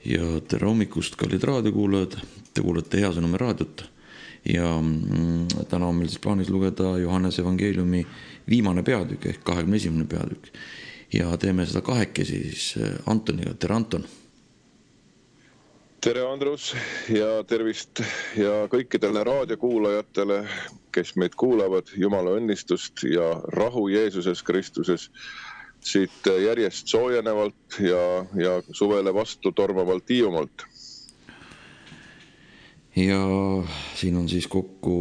Ja tere hommikust, kallid raadiokuulajad, te kuulete Hea Sõnumi raadiot ja täna on meil siis plaanis lugeda Johannese evangeeliumi viimane peatükk ehk 21. peatükk ja teeme seda kahekesi siis Antoniga. Tere, Anton! Tere, Andrus, ja tervist ja kõikidele raadiokuulajatele, kes meid kuulavad, Jumala õnnistust ja rahu Jeesuses Kristuses siit järjest soojenevalt ja suvele vastu tormavalt Hiiumaalt. Ja siin on siis kokku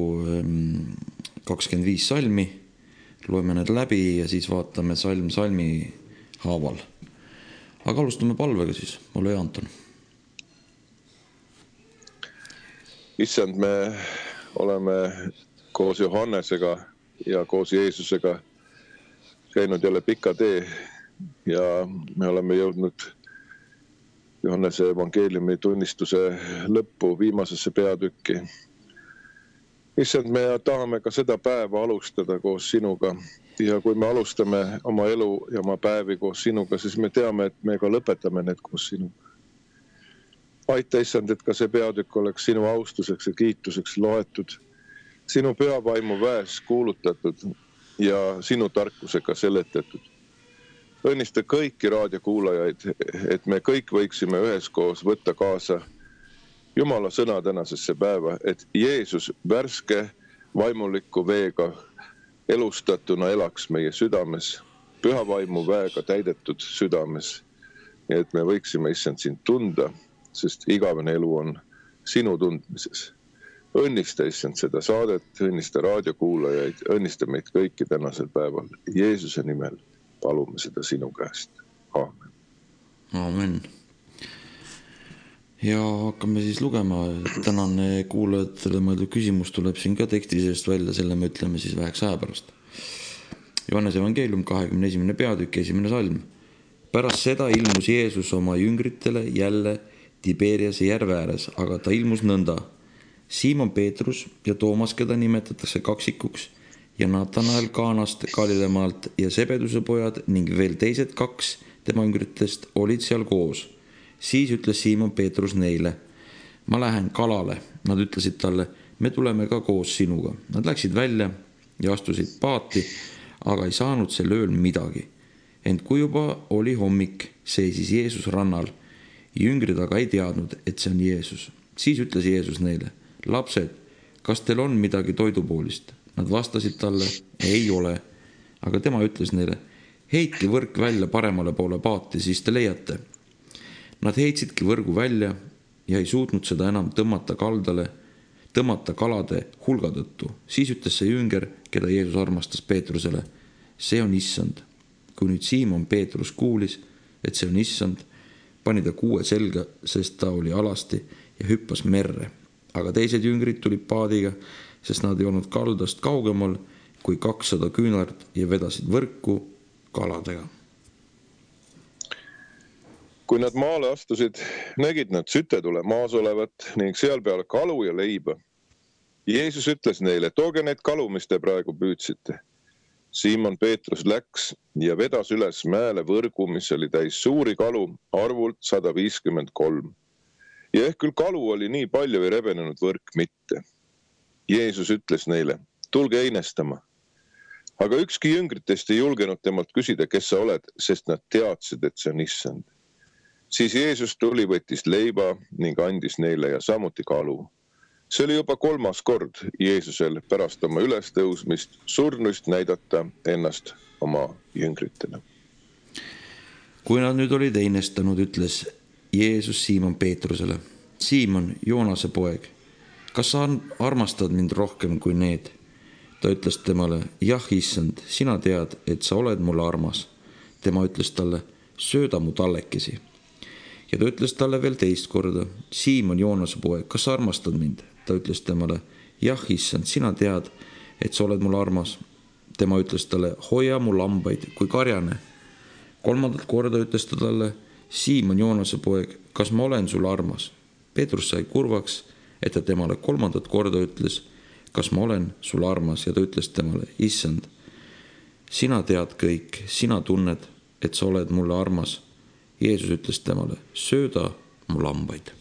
25 salmi, loeme need läbi ja siis vaatame salm salmi haaval. Aga alustame palvega siis, ole hea, Anton. Issand, me oleme koos Johannesega ja koos Jeesusega käinud jälle pika tee ja me oleme jõudnud Johannese evangeeliumi tunnistuse lõppu, viimasesse peatükki. Issand, me tahame ka seda päeva alustada koos sinuga ja kui me alustame oma elu ja oma päevi koos sinuga, siis me teame, et me ka lõpetame need koos sinuga. Aita, Issand, et ka see peatükk oleks sinu austuseks ja kiituseks loetud, sinu pühavaimu väes kuulutatud ja sinu tarkusega seletatud. Õnnista kõiki raadiokuulajaid, et me kõik võiksime üheskoos võtta kaasa Jumala sõna tänasesse päeva, et Jeesus värske vaimuliku veega elustatuna elaks meie südames, pühavaimu väega täidetud südames, ja et me võiksime, Issand, sind tunda, sest igavene elu on sinu tundmises. Õnnista, Issand, seda saadet, õnnista raadiokuulajaid, õnnista meid kõiki tänasel päeval. Jeesuse nimel palume seda sinu käest. Aamen. Aamen. Ja hakkame siis lugema. Tänane kuulajatele mõeldud küsimus tuleb siin ka teksti seest välja, selle me ütleme siis väheks aja pärast. Johannese evangeelium 21. peatükk, 1. salm. Pärast seda ilmus Jeesus oma jüngritele jälle Tiberiase järve ääres, aga ta ilmus nõnda. Siimon Peetrus ja Toomas, keda nimetatakse kaksikuks, ja Natanael Kaanast Galilemaalt ja Sebeduse pojad ning veel teised 2 tema jüngritest olid seal koos. Siis ütles Siimon Peetrus neile, ma lähen kalale. Nad ütlesid talle, me tuleme ka koos sinuga. Nad läksid välja ja astusid paati, aga ei saanud sel ööl midagi. Ent kui juba oli hommik, seisis Jeesus rannal. Jüngrid aga ei teadnud, et see on Jeesus. Siis ütles Jeesus neile, lapsed, kas teil on midagi toidupoolist? Nad vastasid talle, ei ole. Aga tema ütles neile, heitke võrk välja paremale poole paati, siis te leiate. Nad heitsidki võrgu välja ja ei suutnud seda enam tõmmata kalade hulga tõttu. Siis ütles see jünger, keda Jeesus armastas Peetrusele, see on issand. Kui nüüd Siimon Peetrus kuulis, et see on issand, pani ta kuue selga, sest ta oli alasti ja hüppas merre. Aga teised jüngrid tulid paadiga, sest nad ei olnud kaldast kaugemal kui 200 küünart ja vedasid võrku kaladega. Kui nad maale astusid, nägid nad sütetule maas olevat ning seal peal kalu ja leiba. Jeesus ütles neile, tooge need kalu, mis te praegu püüdsite. Siimon Peetrus läks ja vedas üles mäele võrgu, mis oli täis suuri kalu, arvult 153. Ja ehk küll kalu oli nii palju ei rebenenud võrk mitte. Jeesus ütles neile, tulge einestama. Aga ükski jüngritest ei julgenud temalt küsida, kes sa oled, sest nad teadsid, et see on issand. Siis Jeesus tuli, võttis leiba ning andis neile ja samuti kalu. See oli juba 3. kord Jeesusel pärast oma ülestõusmist surnuist näidata ennast oma jüngritele. Kui nad nüüd olid einestanud, ütles Jeesus Siimon Peetrusele, Siimon, Joonase poeg, kas sa armastad mind rohkem kui need? Ta ütles temale, jah, issand, sina tead, et sa oled mulle armas. Tema ütles talle, sööda mu tallekesi. Ja ta ütles talle veel teist korda, Siimon, Joonase poeg, kas sa armastad mind? Ta ütles temale, jah, issand, sina tead, et sa oled mulle armas. Tema ütles talle, hoia mu lambaid kui karjane. 3. korda ütles ta talle, Siimon, Joonase poeg, kas ma olen sulle armas? Peetrus sai kurvaks, et ta temale 3. korda ütles, kas ma olen sulle armas, ja ta ütles temale, issand, sina tead kõik, sina tunned, et sa oled mulle armas. Jeesus ütles temale, sööda mu lambaid.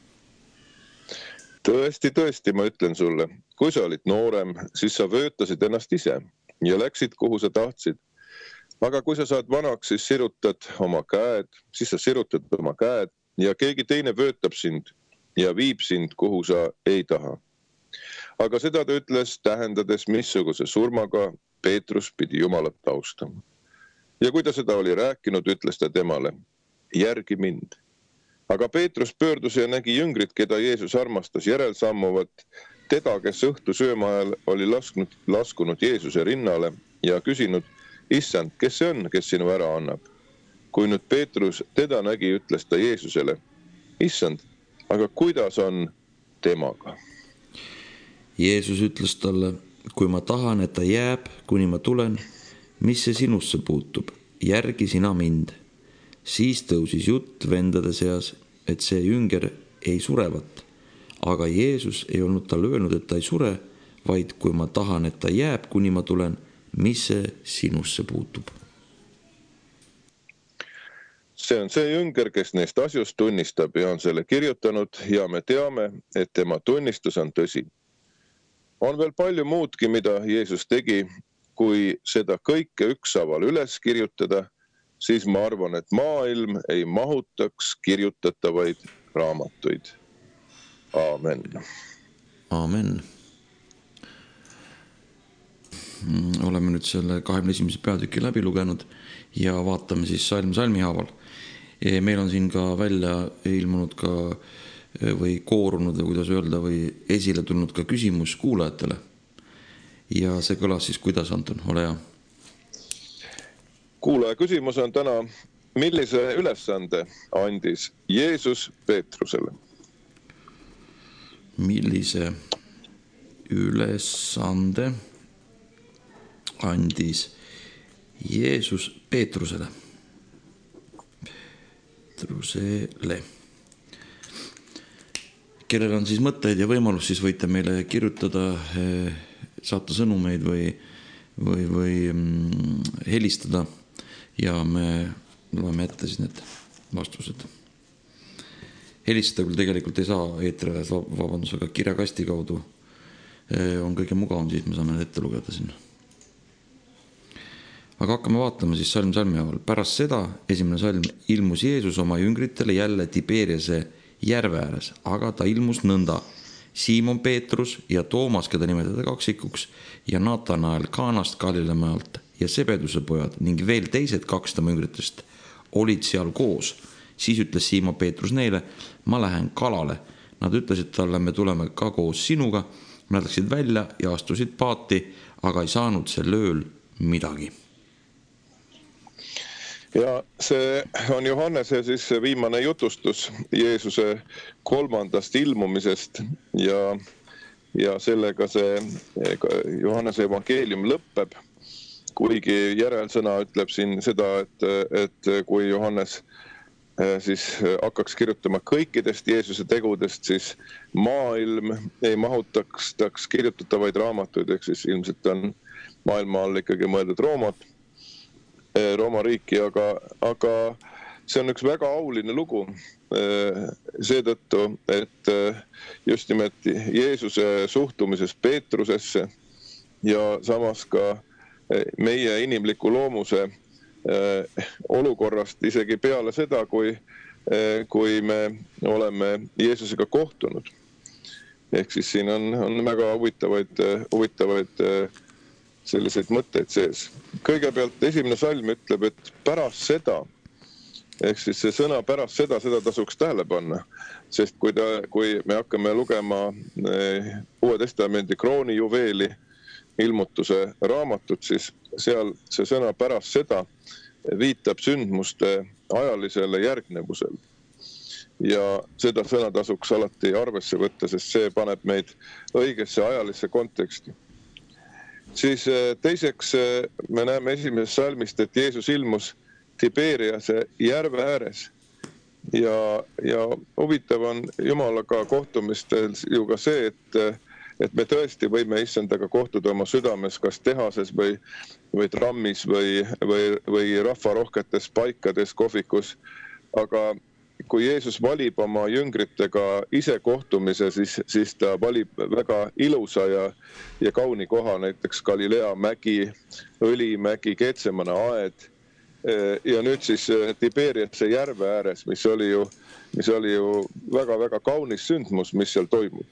Tõesti, ma ütlen sulle, kui sa olid noorem, siis sa vöötasid ennast ise ja läksid, kuhu sa tahtsid. Aga kui sa saad vanaks, siis sa sirutad oma käed ja keegi teine vöötab sind ja viib sind, kuhu sa ei taha. Aga seda ta ütles, tähendades, missuguse surmaga Peetrus pidi Jumalat austama. Ja kui ta seda oli rääkinud, ütles ta temale, järgi mind. Aga Peetrus pöördus ja nägi jüngrit, keda Jeesus armastas, järelsammuvat teda, kes õhtu sööma ajal oli laskunud Jeesuse rinnale ja küsinud, Issand, kes see on, kes sinu ära annab? Kui nüüd Peetrus teda nägi, ütles ta Jeesusele, Issand, aga kuidas on temaga? Jeesus ütles talle, kui ma tahan, et ta jääb, kuni ma tulen, mis see sinusse puutub, järgi sina mind. Siis tõusis jutt vendade seas, et see jünger ei surevat. Aga Jeesus ei olnud talle öelnud, et ta ei sure, vaid kui ma tahan, et ta jääb, kuni ma tulen, mis see sinusse puutub. See on see jünger, kes neist asjust tunnistab ja on selle kirjutanud ja me teame, et tema tunnistus on tõsi. On veel palju muudki, mida Jeesus tegi, kui seda kõike ükshaaval üles kirjutada, siis ma arvan, et maailm ei mahutaks kirjutatavaid raamatuid. Aamen. Aamen. Oleme nüüd selle 21. peatüki läbi lugenud ja vaatame siis salm salmi haaval. Meil on siin ka välja ilmunud ka või koorunud või kuidas öelda või esile tulnud ka küsimus kuulajatele. Ja see kõlas siis kuidas, Anton, ole hea. Kuulaja küsimus on täna, millise ülesande andis Jeesus Peetrusele? Millise ülesande andis Jeesus Peetrusele? Kellel on siis mõtteid ja võimalus, siis võite meile kirjutada, saata sõnumeid või helistada ja me loeme ette siis need vastused. Helistada küll tegelikult ei saa eetrile, vabandusega kirjakasti kaudu on kõige mugavam, siis me saame need ette lugeda sinna. Aga hakkame vaatama siis salm salmi haaval. Pärast seda, esimene salm, ilmus Jeesus oma jüngritele jälle Tiberiase järve ääres, aga ta ilmus nõnda. Siimon Peetrus ja Toomas, keda nimetada kaksikuks, ja Natanael Kaanast Galilealt ja Sebeduse pojad ning veel teised 2 tema jüngritest olid seal koos. Siis ütles Siimon Peetrus neile, ma lähen kalale. Nad ütlesid talle, me tuleme ka koos sinuga. Nad läksid välja ja astusid paati, aga ei saanud sel ööl midagi. Ja see on Johannese siis viimane jutustus Jeesuse 3. ilmumisest ja sellega see Johannese evangeelium lõppeb, kuigi järelsõna ütleb siin seda, et kui Johannes siis hakkaks kirjutama kõikidest Jeesuse tegudest, siis maailm ei mahutaks kirjutatavaid raamatuid, ehk siis ilmselt on maailma all ikkagi mõeldud Rooma riiki, aga see on üks väga auline lugu seetõttu, et just nimelt Jeesuse suhtumises Peetrusesse ja samas ka meie inimliku loomuse olukorrast isegi peale seda, kui me oleme Jeesusega kohtunud. Ehk siis siin on väga huvitavaid selliseid mõtteid sees. Kõigepealt esimene salm ütleb, et pärast seda, ehk siis see sõna pärast seda tasuks tähele panna, sest kui me hakkame lugema Uue Testamendi kroonijuveeli ilmutuse raamatut, siis seal see sõna pärast seda viitab sündmuste ajalisele järgnevusele. Ja seda sõna tasuks alati arvesse võtta, sest see paneb meid õigesse ajalisse konteksti. Siis teiseks me näeme esimesest salmist, et Jeesus ilmus Tiberiase järve ääres ja huvitav on Jumalaga kohtumistel ju ka see, et me tõesti võime issandaga kohtuda oma südames, kas tehases või trammis või rahvarohketes paikades, kohvikus, aga kui Jeesus valib oma jüngritega ise kohtumise, siis ta valib väga ilusa ja kauni koha, näiteks Galilea mägi, Õlimägi, Getsemane aed. Ja nüüd siis Tiberiase järve ääres, mis oli ju väga-väga kaunis sündmus, mis seal toimub.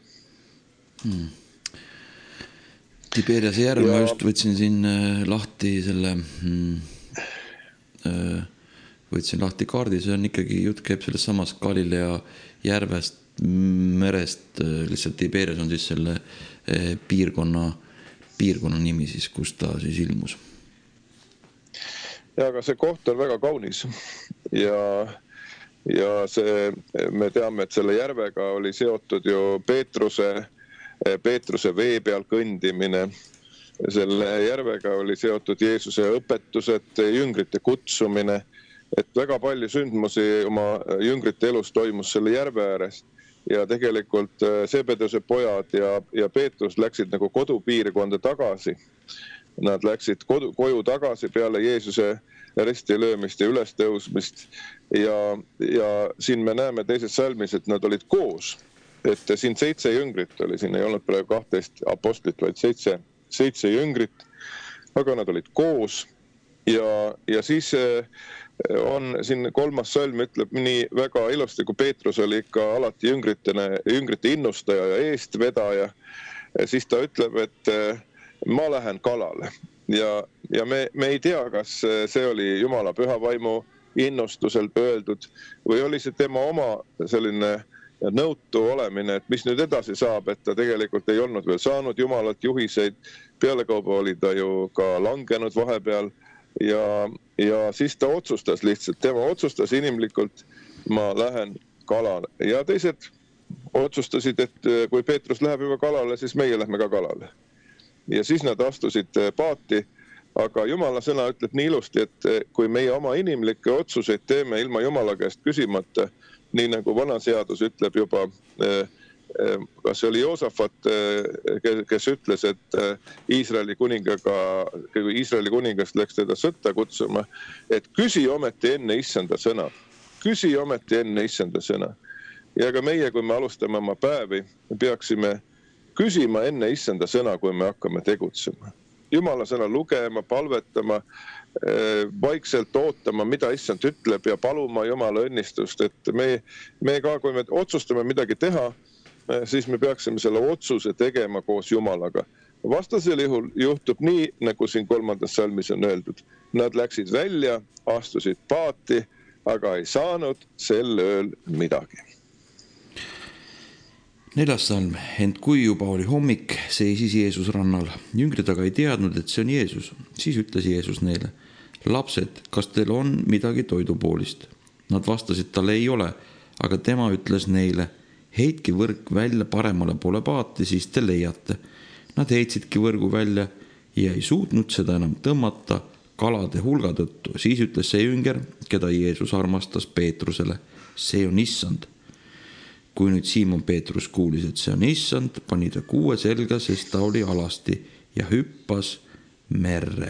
Tiberiase järv, ma just võtsin siin lahti selle... võtsin lahti kaardi, see on ikkagi, jutt käib sellest samast Galilea järvest, merest, lihtsalt Tiberias on siis selle piirkonna nimi siis, kus ta siis ilmus. Ja, aga see koht on väga kaunis ja me teame, et selle järvega oli seotud ju Peetruse vee peal kõndimine. Selle järvega oli seotud Jeesuse õpetused, jüngrite kutsumine, et väga palju sündmusi oma jüngrite elus toimus selle järve ääres ja tegelikult Zebedeuse pojad ja Peetrus läksid nagu kodupiirkonda tagasi. Nad läksid koju tagasi peale Jeesuse risti löömist ja ülestõusmist ja siin me näeme teises salmis, et nad olid koos, et siin 7 jüngrit oli, siin ei olnud praegu 12 apostlit, vaid 7 jüngrit, aga nad olid koos ja siis on siin 3. salm ütleb nii väga ilusti, kui Peetrus oli ikka alati jüngrite innustaja ja eestvedaja, siis ta ütleb, et ma lähen kalale ja me ei tea, kas see oli Jumala püha vaimu innustuselt öeldud või oli see tema oma selline nõutu olemine, et mis nüüd edasi saab, et ta tegelikult ei olnud veel saanud Jumalat juhiseid, pealekauba oli ta ju ka langenud vahepeal ja siis ta otsustas lihtsalt, tema otsustas inimlikult, ma lähen kalale ja teised otsustasid, et kui Peetrus läheb juba kalale, siis meie lähme ka kalale. Ja siis nad astusid paati, aga Jumala sõna ütleb nii ilusti, et kui meie oma inimlikke otsuseid teeme ilma Jumala käest küsimata, nii nagu vana seadus ütleb juba, kas see oli Joosafat, kes ütles, et Iisraeli kuningast läks teda sõtta kutsuma, et küsi ometi enne issanda sõna. Küsi ometi enne issanda sõna. Ja ka meie, kui me alustame oma päevi, peaksime küsima enne issanda sõna, kui me hakkame tegutsema. Jumala sõna lugema, palvetama, vaikselt ootama, mida issand ütleb ja paluma Jumala õnnistust, et me ka, kui me otsustame midagi teha, siis me peaksime selle otsuse tegema koos Jumalaga. Vastasel juhul juhtub nii, nagu siin 3. salmis on öeldud. Nad läksid välja, astusid paati, aga ei saanud sel ööl midagi. 4. salm. Ent kui juba oli hommik, seisis Jeesus rannal. Jüngrid aga ei teadnud, et see on Jeesus. Siis ütles Jeesus neile, lapsed, kas teil on midagi toidupoolist? Nad vastasid, talle ei ole, aga tema ütles neile, heitki võrk välja paremale poole paati, siis te leiate. Nad heitsidki võrgu välja ja ei suutnud seda enam tõmmata kalade hulga tõttu. Siis ütles see jünger, keda Jeesus armastas Peetrusele, see on issand. Kui nüüd Siimon Peetrus kuulis, et see on issand, pani ta kuue selga, sest ta oli alasti ja hüppas merre.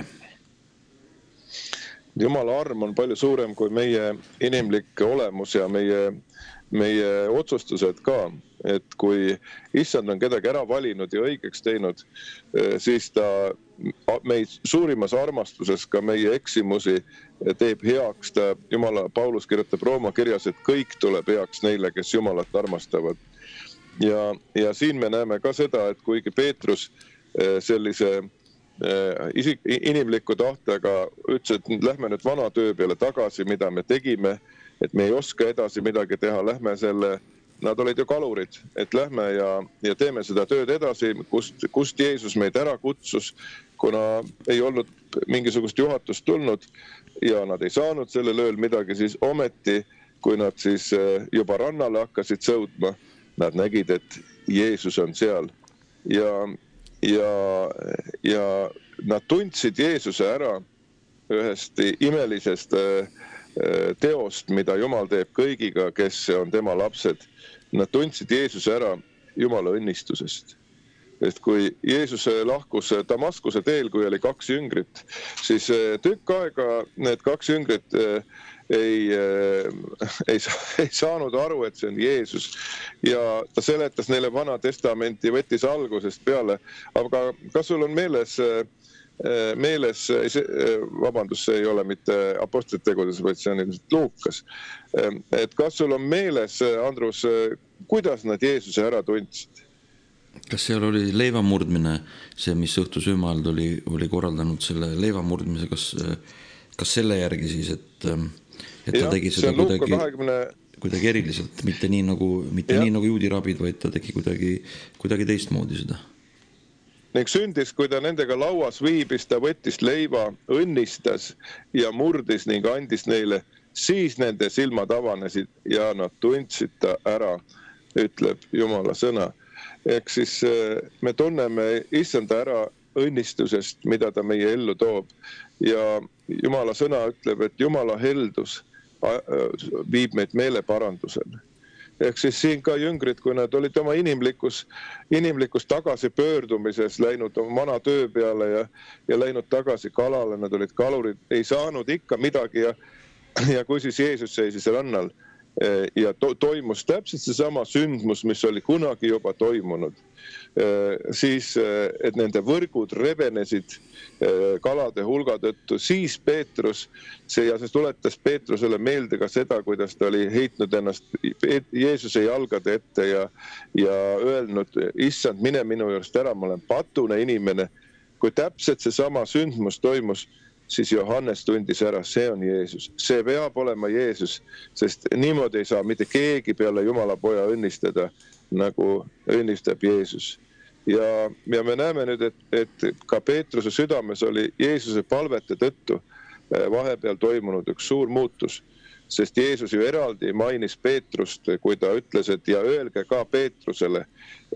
Jumala arm on palju suurem kui meie inimlik olemus ja meie otsustused ka, et kui issand on kedagi ära valinud ja õigeks teinud, siis ta meid suurimas armastuses ka meie eksimusi teeb heaks. Jumala Paulus kirjutab Rooma kirjas, et kõik tuleb heaks neile, kes Jumalat armastavad. Ja siin me näeme ka seda, et kuigi Peetrus sellise inimliku tahtega ütles, et lähme nüüd vana töö peale tagasi, mida me tegime, et me ei oska edasi midagi teha, lähme selle, nad olid ju kalurid, et lähme ja teeme seda tööd edasi, kust Jeesus meid ära kutsus, kuna ei olnud mingisugust juhatust tulnud ja nad ei saanud sellel ööl midagi, siis ometi, kui nad siis juba rannale hakkasid sõudma, nad nägid, et Jeesus on seal ja nad tundsid Jeesuse ära ühest imelisest teost, mida Jumal teeb kõigiga, kes on tema lapsed. Nad tundsid Jeesuse ära Jumala õnnistusest. Sest kui Jeesus lahkus Damaskuse teel, kui oli 2 jüngrit, siis tükk aega need 2 jüngrit ei saanud aru, et see on Jeesus. Ja ta seletas neile Vana Testamenti, võttis algusest peale. Aga kas sul on meeles, vabandust, see ei ole mitte Apostlite tegudes, vaid see on ilmselt Luukas. Et kas sul on meeles, Andrus, kuidas nad Jeesuse ära tundsid? Kas seal oli leivamurdmine, see, mis õhtusöömaald oli korraldanud selle leivamurdmise, kas selle järgi siis, et ta tegi seda kuidagi eriliselt, mitte nii nagu juudi rabid, vaid ta tegi kuidagi teistmoodi seda. Ning sündis, kui ta nendega lauas viibis, ta võttis leiva, õnnistas ja murdis ning andis neile, siis nende silmad avanesid ja nad tundsid ta ära, ütleb Jumala sõna. Ehk siis me tunneme issanda ära õnnistusest, mida ta meie ellu toob. Ja Jumala sõna ütleb, et Jumala heldus viib meid meeleparandusele. Ehk siis siin ka jüngrid, kui nad olid oma inimlikus tagasi pöördumises, läinud oma vana töö peale ja läinud tagasi kalale, nad olid kalurid, ei saanud ikka midagi ja kui siis Jeesus seisis rannal, ja toimus täpselt seesama sündmus, mis oli kunagi juba toimunud. Siis, et nende võrgud rebenesid kalade hulga tõttu, siis Peetrus, see tuletas Peetrusele meelde ka seda, kuidas ta oli heitnud ennast Jeesuse jalgade ette ja öelnud, issand, mine minu juurest ära, ma olen patune inimene. Kui täpselt seesama sündmus toimus, siis Johannes tundis ära, see on Jeesus. See peab olema Jeesus, sest niimoodi ei saa mitte keegi peale Jumala poja õnnistada, nagu õnnistab Jeesus. Ja me näeme nüüd, et ka Peetruse südames oli Jeesuse palvete tõttu vahepeal toimunud üks suur muutus, sest Jeesus ju eraldi mainis Peetrust, kui ta ütles, et ja öelge ka Peetrusele,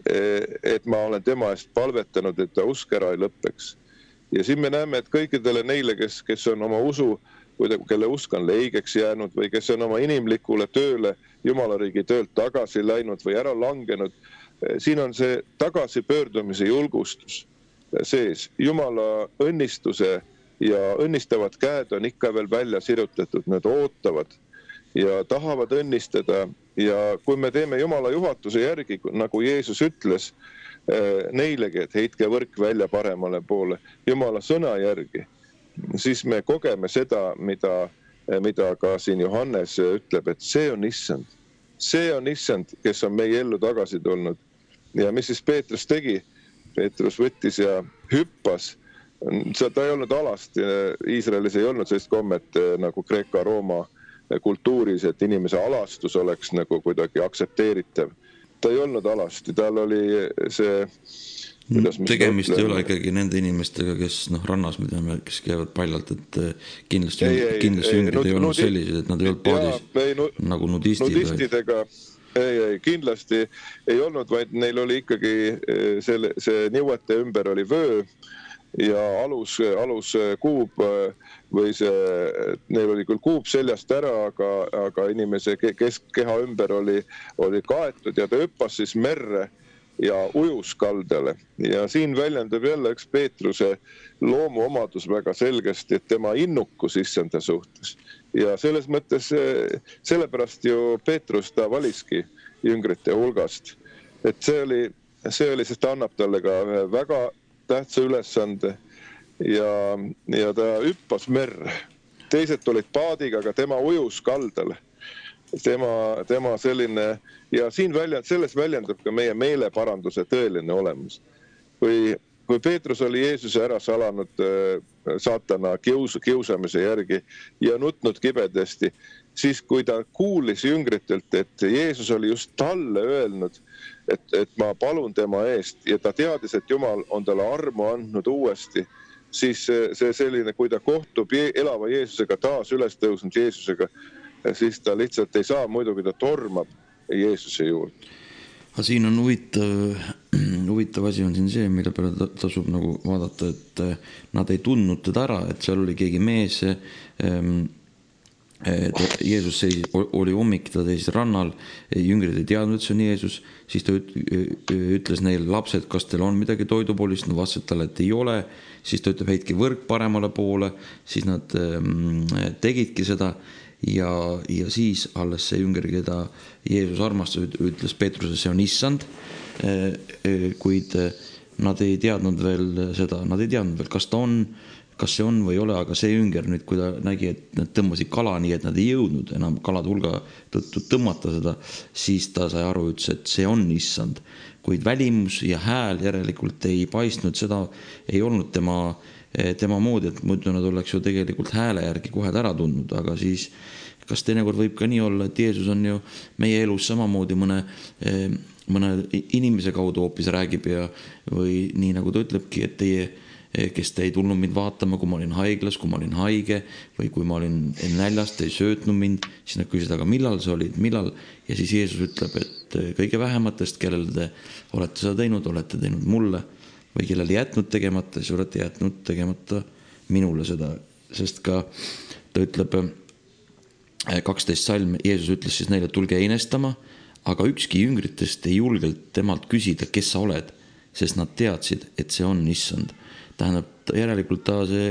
et ma olen tema eest palvetanud, et ta usk ära ei lõppeks. Ja siin me näeme, et kõikidele neile, kes on oma usu, kelle usk on leigeks jäänud või kes on oma inimlikule tööle, Jumala riigi töölt tagasi läinud või ära langenud, siin on see tagasipöördumise julgustus sees. Jumala õnnistuse ja õnnistavad käed on ikka veel välja sirutatud, nad ootavad ja tahavad õnnistada. Ja kui me teeme Jumala juhatuse järgi, nagu Jeesus ütles, neilegi, et heitke võrk välja paremale poole, Jumala sõna järgi, siis me kogeme seda, mida ka siin Johannes ütleb, et see on issand. See on issand, kes on meie ellu tagasi tulnud. Ja mis siis Peetrus tegi? Peetrus võttis ja hüppas. Ta ei olnud alasti, Iisraelis ei olnud sellist kommet nagu Kreeka-Rooma kultuuris, et inimese alastus oleks nagu kuidagi aktsepteeritav. Ta ei olnud alasti, tal oli see... Tegemist ei ole ikkagi nende inimestega, kes rannas, kes käivad paljalt, et kindlasti jüngrid ei olnud sellised, et nad ei olnud paadis nagu nudistidega. Ei, kindlasti ei olnud, vaid neil oli ikkagi see niuete ümber oli vöö ja alus kuub või neil oli küll kuub seljast ära, aga inimese keskkeha ümber oli kaetud ja ta hüppas siis merre ja ujus kaldale. Ja siin väljendub jälle üks Peetruse loomuomadus väga selgesti, et tema innukus issanda suhtes. Ja selles mõttes, sellepärast ju Peetrus ta valiski jüngrite hulgast. Et see oli, sest ta annab talle ka väga tähtsa ülesande ja ta hüppas merre. Teised tulid paadiga, aga tema ujus kaldale. Tema selline, ja siin selles väljendub ka meie meeleparanduse tõeline olemus. Kui Peetrus oli Jeesuse ära salanud saatana kiusamise järgi ja nutnud kibedesti, siis kui ta kuulis jüngritelt, et Jeesus oli just talle öelnud, et ma palun tema eest ja ta teadis, et Jumal on talle armu andnud uuesti, siis see selline, kui ta kohtub elava Jeesusega, taas üles tõusnud Jeesusega, siis ta lihtsalt ei saa, muidugi ta tormab Jeesuse juurde. Aga siin on huvitav asi on siin see, mille peale tasub nagu vaadata, et nad ei tundnud teda ära, et seal oli keegi mees, Jeesus oli hommik, ta seisis rannal, jüngrid ei teadnud, et see on Jeesus, siis ta ütles neile, lapsed, kas teil on midagi toidupoolist, nad vastasid talle, et ei ole, siis ta ütleb, heitke võrk paremale poole, siis nad tegidki seda ja siis alles see jünger, keda Jeesus armastas, ütles Peetrusele, see on issand, kuid nad ei teadnud veel seda, nad ei teadnud veel, kas see on või ei ole, aga see jünger nüüd, kui ta nägi, et nad tõmbasid kala nii, et nad ei jõudnud enam kalade hulga tõttu tõmmata seda, siis ta sai aru, ütles, et see on issand. Kuid välimus ja hääl järelikult ei paistnud, seda ei olnud tema moodi, et muidu nad oleks ju tegelikult hääle järgi kohe ära tundnud, aga siis kas teinekord võib ka nii olla, et Jeesus on ju meie elus samamoodi mõne inimese kaudu hoopis räägib või nii nagu ta ütlebki, et teie, kes te ei tulnud mind vaatama, kui ma olin haiglas, kui ma olin haige või kui ma olin näljas, te ei söötnud mind, siis nad küsisid, aga millal sa olid, millal? Ja siis Jeesus ütleb, et kõige vähematest, kellele te olete seda teinud, olete teinud mulle või kellele jätnud tegemata, siis olete jätnud tegemata minule seda, sest ka ta ütleb 12 salm, Jeesus ütles siis neile, tulge einestama, aga ükski jüngritest ei julgelt temalt küsida, kes sa oled, sest nad teadsid, et see on issand. Tähendab, järelikult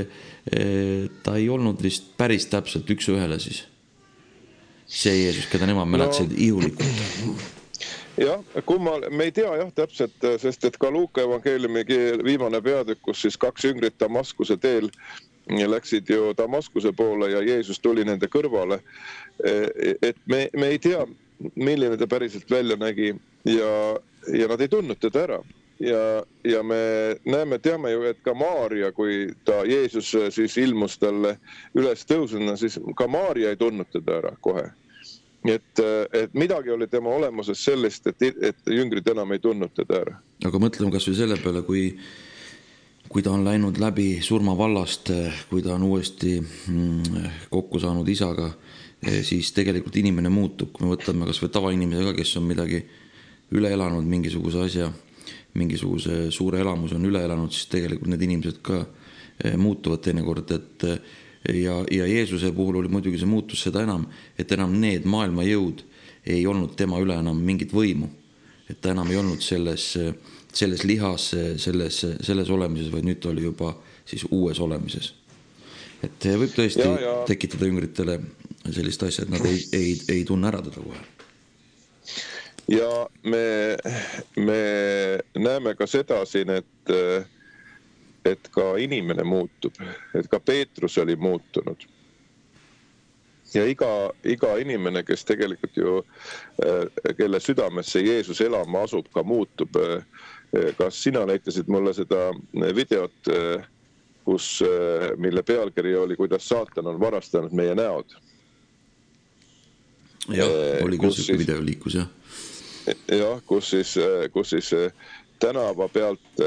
ta ei olnud vist päris täpselt üks ühele siis. See Jeesus, keda nemad mäletasid ihulikult. Jah, me ei tea täpselt, sest et ka Luuka evangeeliumi viimane peatükk, kus siis 2 jüngrit Damaskuse teel läksid ju Damaskuse poole ja Jeesus tuli nende kõrvale. Et me ei tea, milline ta päriselt välja nägi ja nad ei tundnud teda ära. Ja me teame ju, et ka Maaria, kui Jeesus siis ilmus talle üles tõusuna, siis ka Maaria ei tundnud teda ära kohe. Et midagi oli tema olemuses sellist, et jüngrid enam ei tundnud teda ära. Aga mõtleme kas või selle peale, kui ta on läinud läbi surmavallast, kui ta on uuesti kokku saanud isaga, siis tegelikult inimene muutub. Kui me võtame kas või tavainimesega, kes on midagi üle elanud, mingisuguse asja, mingisuguse suure elamus on üle elanud, siis tegelikult need inimesed ka muutuvad teinekord, ja Jeesuse puhul oli muidugi see muutus seda enam, et enam need maailma jõud ei olnud tema üle enam mingit võimu, et ta enam ei olnud selles lihas, selles olemises, vaid nüüd ta oli juba siis uues olemises. Et võib tõesti tekitada jüngritele sellist asja, et nad ei tunne ära teda kohe. Ja me näeme ka seda siin, et ka inimene muutub, et ka Peetrus oli muutunud. Ja iga inimene, kes tegelikult ju, kelle südamesse Jeesus elama asub, ka muutub. Kas sina näitasid mulle seda videot, mille pealkiri oli, kuidas saatan on varastanud meie näod? Jah, oli küll see video liikus, jah. Jah, kus siis tänava pealt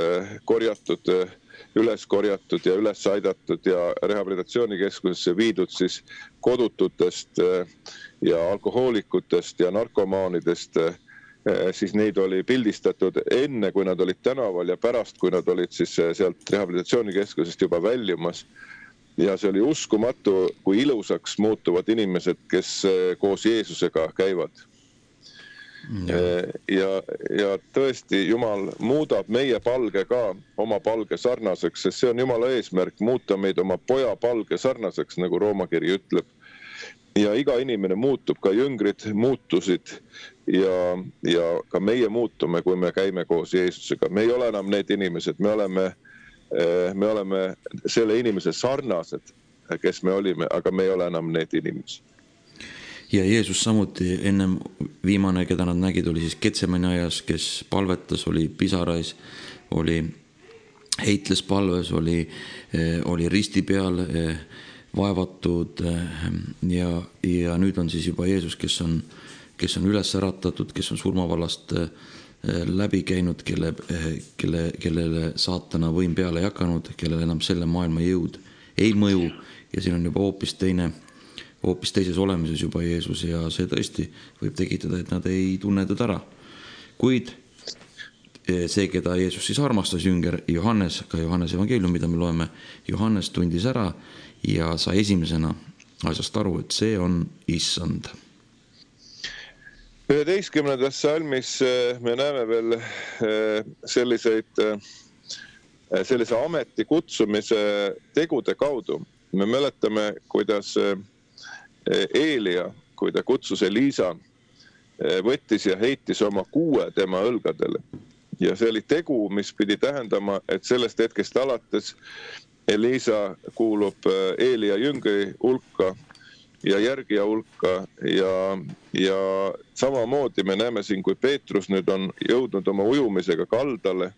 üles korjatud ja üles aidatud ja rehabilitatsioonikeskusesse viidud siis kodututest ja alkohoolikutest ja narkomaanidest, siis neid oli pildistatud enne, kui nad olid tänaval ja pärast, kui nad olid siis sealt rehabilitatsioonikeskusest juba väljumas. Ja see oli uskumatu, kui ilusaks muutuvad inimesed, kes koos Jeesusega käivad. Ja tõesti, Jumal muudab meie palge ka oma palge sarnaseks, sest see on Jumala eesmärk, muuta meid oma poja palge sarnaseks, nagu Roomakiri ütleb. Ja iga inimene muutub, ka jüngrid muutusid ja ka meie muutume, kui me käime koos Jeesusega. Me ei ole enam need inimesed, me oleme selle inimese sarnased, kes me olime, aga me ei ole enam need inimesed. Ja Jeesus samuti ennem viimane, keda nad nägid, oli siis Getsemani ajas, kes palvetas, oli pisarais, oli heitles palves, oli risti peal vaevatud ja nüüd on siis juba Jeesus, kes on üles äratatud, kes on surmavallast läbi käinud, kellele saatana võim peale ei hakanud, kellele enam selle maailma jõud ei mõju ja siin on juba hoopis teises olemises juba Jeesus ja see tõesti võib tekitada, et nad ei tunne teda ära. Kuid see, keda Jeesus siis armastas, jünger Johannes, ka Johannese evangeelium, mida me loeme, Johannes tundis ära ja sai esimesena asjast aru, et see on issand. 11. salmis me näeme veel sellise ameti kutsumise tegude kaudu. Me mäletame, kuidas Eelia, kui ta kutsus Eliisa, võttis ja heitis oma kuue tema õlgadele. Ja see oli tegu, mis pidi tähendama, et sellest hetkest alates Eliisa kuulub Eelia jüngri hulka ja järgija hulka ja samamoodi me näeme siin, kui Peetrus nüüd on jõudnud oma ujumisega kaldale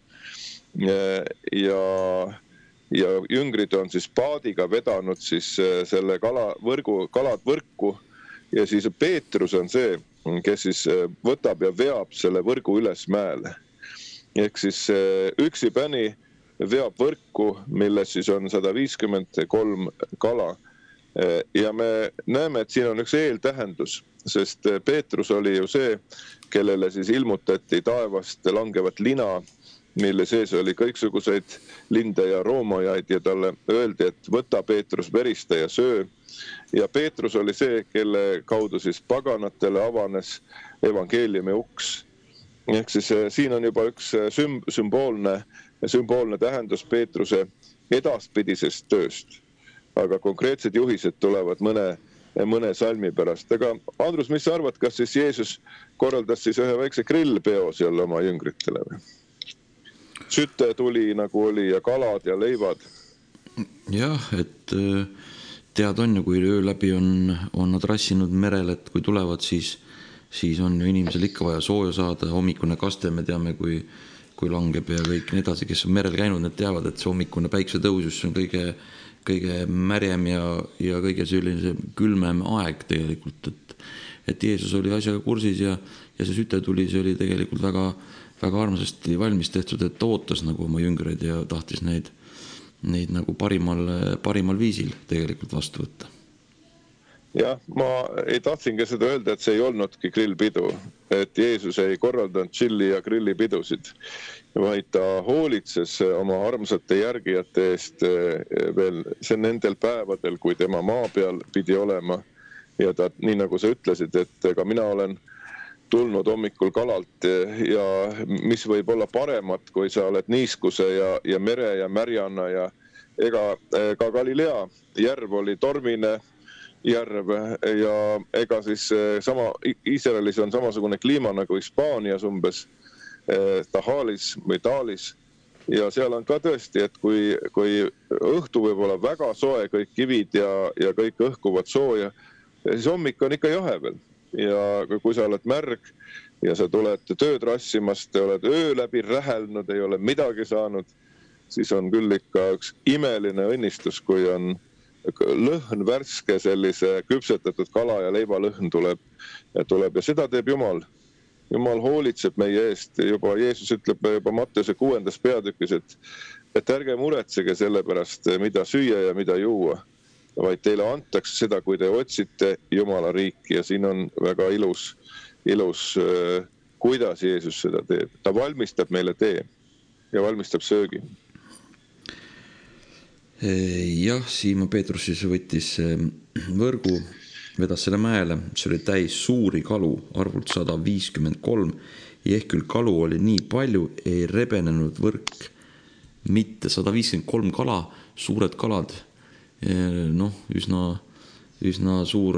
ja jüngrid on siis paadiga vedanud siis selle kalad võrku ja siis Peetrus on see, kes siis võtab ja veab selle võrgu üles mäele. Ehk siis üksipäni veab võrku, milles siis on 153 kala. Ja me näeme, et siin on üks eeltähendus, sest Peetrus oli ju see, kellele siis ilmutati taevast langevat lina, mille sees oli kõiksuguseid linde ja roomajaid ja talle öeldi, et võta Peetrus verista ja söö. Ja Peetrus oli see, kelle kaudu siis paganatele avanes evangeeliumi uks. Ehk siis siin on juba üks sümboolne tähendus Peetruse edaspidisest tööst. Aga konkreetsed juhised tulevad mõne salmi pärast. Aga Andrus, mis sa arvad, kas siis Jeesus korraldas siis ühe väikse grillpeo seal oma jüngritele? Süte tuli nagu oli ja kalad ja leivad. Jah, et tead on ju, kui öö läbi on nad rassinud merel, et kui tulevad, siis on ju inimesel ikka vaja sooja saada. Hommikune kaste me teame, kui langeb ja kõik nii edasi, kes on merel käinud, need teavad, et see hommikune päiksetõusus on kõige märjem ja kõige selline külmem aeg tegelikult, et Jeesus oli asjaga kursis ja see süte tuli, see oli tegelikult väga, väga armsasti valmis tehtud, et ootas nagu oma jüngreid ja tahtis neid nagu parimal viisil tegelikult vastu võtta. Jah, ma ei tahtsingi seda öelda, et see ei olnudki grillpidu, et Jeesus ei korraldanud tšilli ja grillipidusid, vaid ta hoolitses oma armsate järgijate eest veel nendel päevadel, kui tema maa peal pidi olema. Ja ta, nii nagu sa ütlesid, et ka mina olen tulnud hommikul kalalt ja mis võib olla paremat, kui sa oled niiskuse ja mere ja märjana ja ega ka Galilea järv oli tormine järv ja ega siis Iisraelis on samasugune kliima nagu Hispaanias umbes Tahalis või Taalis ja seal on ka tõesti, et kui õhtu võib olla väga soe, kõik kivid ja kõik õhkuvad sooja, siis hommik on ikka jahe veel ja kui sa oled märg ja sa tuled tööd rassimast, te oled öö läbi rähelnud, ei ole midagi saanud, siis on küll ikka üks imeline õnnistus, kui on lõhn värske sellise küpsetatud kala ja leiva lõhn tuleb ja seda teeb Jumal. Jumal hoolitseb meie eest. Juba Jeesus ütleb juba Matteuse 6. peatükis, et ärge muretsege selle pärast, mida süüa ja mida juua, vaid teile antakse seda, kui te otsite Jumala riiki ja siin on väga ilus, kuidas Jeesus seda teeb. Ta valmistab meile tee ja valmistab söögi. Jah, Siimon Peetrus siis võttis võrgu, vedas selle mäele, see oli täis suuri kalu, arvult 153, ja ehk küll kalu oli nii palju, ei rebenenud võrk mitte 153 kala, suured kalad, üsna suur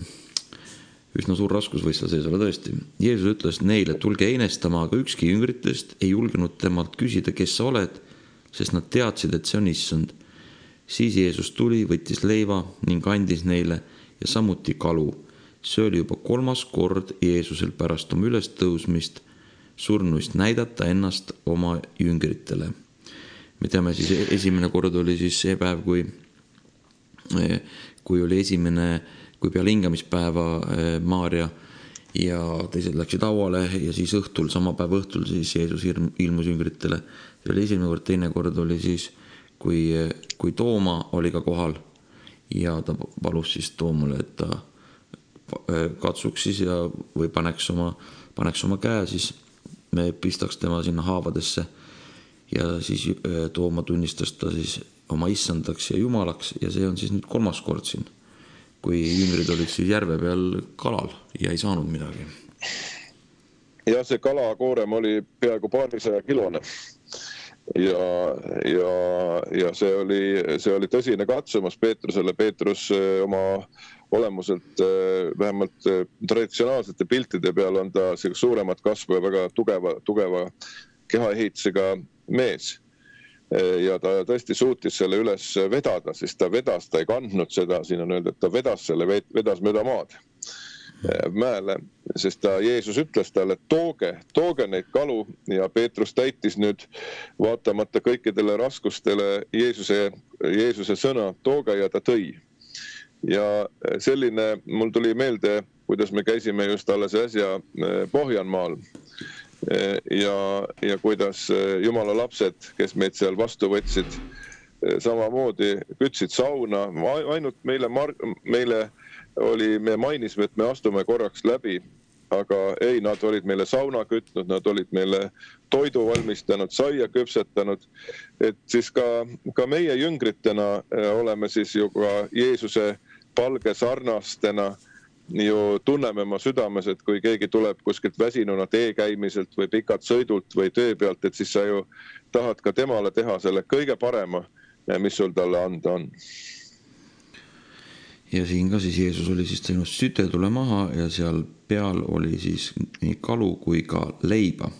raskus võis seal sees olla tõesti. Jeesus ütles neile, tulge einestama, aga ükski jüngritest ei julgenud temalt küsida, kes sa oled, sest nad teadsid, et see on issand. Siis Jeesus tuli, võttis leiva ning andis neile ja samuti kalu. See oli juba 3. kord Jeesusel pärast oma ülestõusmist surnuist näidata ennast oma jüngritele. Me teame siis esimene kord oli siis see päev, kui oli kui peale hingamispäeva Maarja ja teised läksid auale ja siis sama päev õhtul siis Jeesus ilmus jüngritele. See oli esimene kord, teine kord oli siis kui Tooma oli ka kohal ja ta palus siis Toomale, et ta katsuks siis või paneks oma käe, siis me pistaks tema sinna haavadesse ja siis Tooma tunnistas ta siis oma issandaks ja jumalaks ja see on siis nüüd 3. kord siin, kui jüngrid olid siis järve peal kalal ja ei saanud midagi. Ja see kalakoorem oli peaaegu 200 kilone. ja see oli tõsine katsumus Peetrusele. Peetrus oma olemuselt, vähemalt traditsionaalsete piltide peal on ta suuremat kasvu ja väga tugeva kehaehitusega mees. Ja ta tõesti suutis selle üles vedada, sest ta vedas, ta ei kandnud seda, siin on öeldud, et ta vedas mööda maad mäele, sest Jeesus ütles talle, et tooge neid kalu, ja Peetrus täitis nüüd vaatamata kõikidele raskustele Jeesuse sõna, tooge, ja ta tõi. Ja selline, mul tuli meelde, kuidas me käisime just alles äsja Pohjanmaal ja kuidas Jumala lapsed, kes meid seal vastu võtsid, samamoodi kütsid sauna, ainult me mainisime, et me astume korraks läbi, aga ei, nad olid meile sauna kütnud, nad olid meile toidu valmistanud, saia küpsetanud, et siis ka meie jüngritena oleme siis ju ka Jeesuse palge sarnastena ju tunneme oma südames, et kui keegi tuleb kuskilt väsinuna tee käimiselt või pikalt sõidult või töö pealt, et siis sa ju tahad ka temale teha selle kõige parema, mis sul talle anda on. Ja siin ka siis Jeesus oli siis teinud sütetule maha ja seal peal oli siis nii kalu kui ka leiba.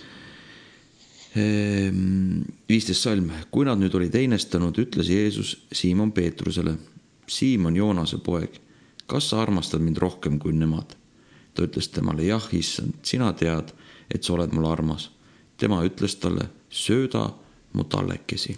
15 salm. Kui nad nüüd olid einestanud, ütles Jeesus Siimon Peetrusele, Siimon Joonase poeg, kas sa armastad mind rohkem kui nemad? Ta ütles temale, jah, issand, sina tead, et sa oled mulle armas. Tema ütles talle, sööda mu tallekesi.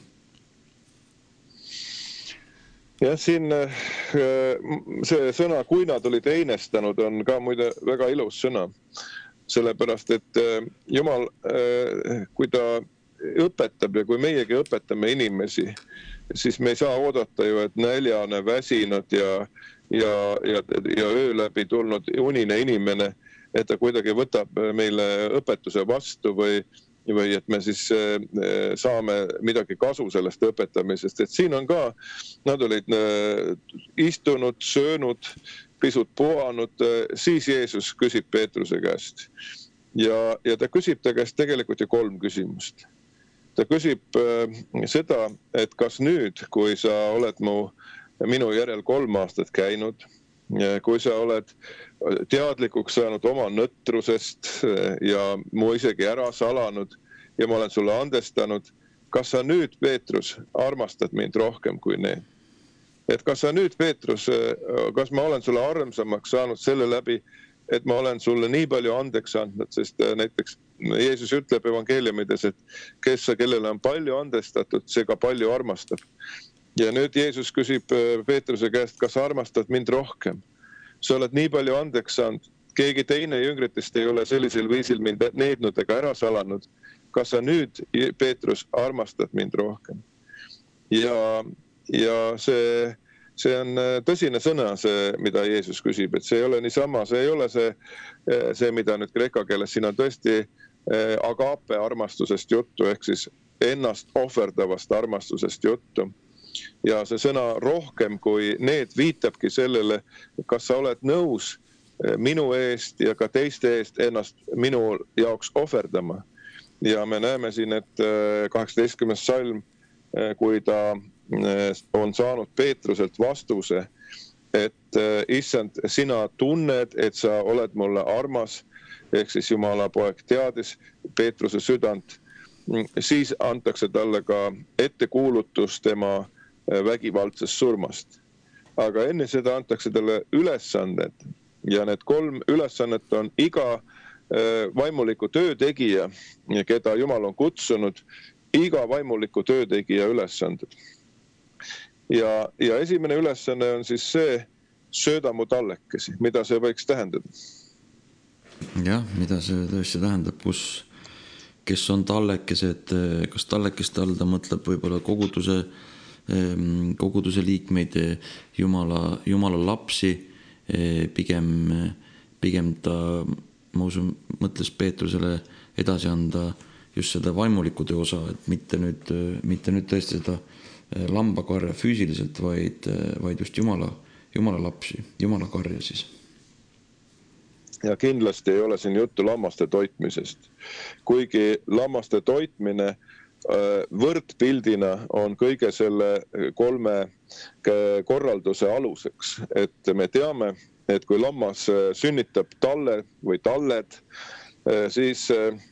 Jah, siin see sõna, kui nad olid einestanud, on ka muide väga ilus sõna. Sellepärast, et Jumal, kui ta õpetab ja kui meiegi õpetame inimesi, siis me ei saa oodata ju, et näljane, väsinud ja öö läbi tulnud unine inimene, et ta kuidagi võtab meile õpetuse vastu või et me siis saame midagi kasu sellest õpetamisest. Et siin on ka, nad olid istunud, söönud, pisut puhanud, siis Jeesus küsib Peetruse käest. Ja ta küsib ta käest tegelikult ju 3 küsimust. Ta küsib seda, et kas nüüd, kui sa oled minu järel 3 aastat käinud, kui sa oled teadlikuks saanud oma nõtrusest ja mu isegi ära salanud ja ma olen sulle andestanud, kas sa nüüd, Peetrus, armastad mind rohkem kui need? Et kas sa nüüd, Peetrus, kas ma olen sulle armsamaks saanud selle läbi, et ma olen sulle nii palju andeks andnud, sest näiteks Jeesus ütleb evangeeliumides, et kellele on palju andestatud, see ka palju armastab. Ja nüüd Jeesus küsib Peetruse käest, kas sa armastad mind rohkem? Sa oled nii palju andeks saanud, keegi teine jüngritest ei ole sellisel viisil mind neednud ega ära salanud. Kas sa nüüd, Peetrus, armastad mind rohkem? Ja see on tõsine sõna, mida Jeesus küsib, et see ei ole niisama, see ei ole see, mida nüüd kreeka keeles, siin on tõesti agape armastusest juttu, ehk siis ennast ohverdavast armastusest juttu. Ja see sõna rohkem kui need viitabki sellele, kas sa oled nõus minu eest ja ka teiste eest ennast minu jaoks ohverdama. Ja me näeme siin, et 18. salm, kui ta on saanud Peetruselt vastuse, et issand, sina tunned, et sa oled mulle armas, ehk siis Jumala poeg teadis Peetruse südant, siis antakse talle ka ettekuulutus tema vägivaldsest surmast. Aga enne seda antakse talle ülesanded ja need 3 ülesannet on iga vaimuliku töötegija, keda Jumal on kutsunud, iga vaimuliku töötegija ülesanded. Ja esimene ülesanne on siis see, sööda mu tallekesi, mida see võiks tähendada? Jah, mida see tõesti tähendab, kes on tallekesed, kas tallekeste all ta mõtleb võib-olla koguduse liikmeid, Jumala lapsi, pigem ta, ma usun, mõtles Peetrusele edasi anda just seda vaimuliku töö osa, et mitte nüüd tõesti seda lambakarja füüsiliselt, vaid just Jumala lapsi, Jumala karja siis. Ja kindlasti ei ole siin juttu lammaste toitmisest. Kuigi lammaste toitmine võrdpildina on kõige selle 3 korralduse aluseks, et me teame, et kui lammas sünnitab talle või talled, siis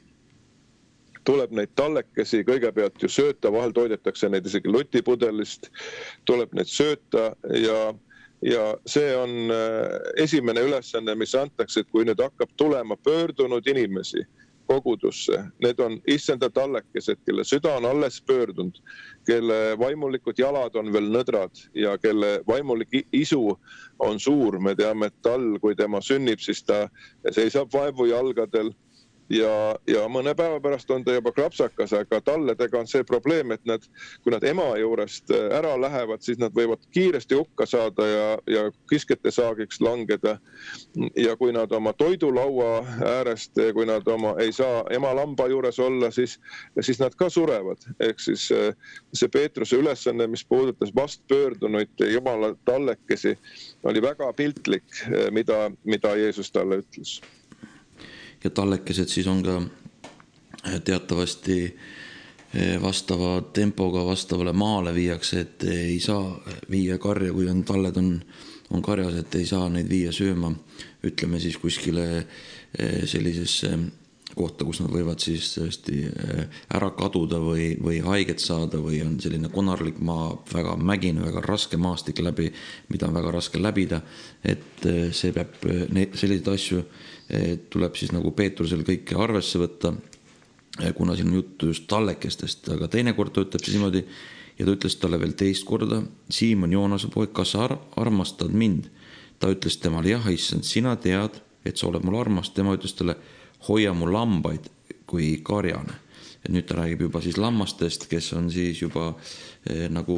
tuleb neid tallekesi kõigepealt ju sööta, vahel toidetakse neid isegi lotipudelist, tuleb neid sööta ja see on esimene ülesanne, mis antakse, et kui nüüd hakkab tulema pöördunud inimesi kogudusse, need on issanda tallekesed, kelle süda on alles pöördunud, kelle vaimulikud jalad on veel nõdrad ja kelle vaimulik isu on suur. Me teame, et tall, kui tema sünnib, siis ta seisab vaevu jalgadel ja mõne päeva pärast on ta juba krapsakas, aga talledega on see probleem, et kui nad ema juurest ära lähevad, siis nad võivad kiiresti hukka saada ja kiskete saagiks langeda. Ja kui nad oma toidulaua äärest, kui nad ei saa ema lamba juures olla, siis nad ka surevad. Ehk siis see Peetruse ülesanne, mis puudutas vastpöördunuid Jumala tallekesi, oli väga piltlik, mida Jeesus talle ütles. Ja tallekesed siis on ka teatavasti vastava tempoga vastavale maale viiakse, et ei saa viia karja, kui talled on karjas, et ei saa neid viia sööma, ütleme siis kuskile sellisesse kohta, kus nad võivad siis tõesti ära kaduda või haiget saada või on selline konarlik maa, väga mägine, väga raske maastik läbi, mida on väga raske läbida, et see peab selliseid asju tuleb siis nagu Peetrusel kõike arvesse võtta, kuna siin on juttu just tallekestest, aga teine kord ta ütleb siis niimoodi ja ta ütles talle veel teist korda, Siimon Joonase poeg, kas sa armastad mind? Ta ütles temale, jah, issand, sina tead, et sa oled mul armas, tema ütles talle, hoia mu lambaid kui karjane. Et nüüd ta räägib juba siis lammastest, kes on siis juba nagu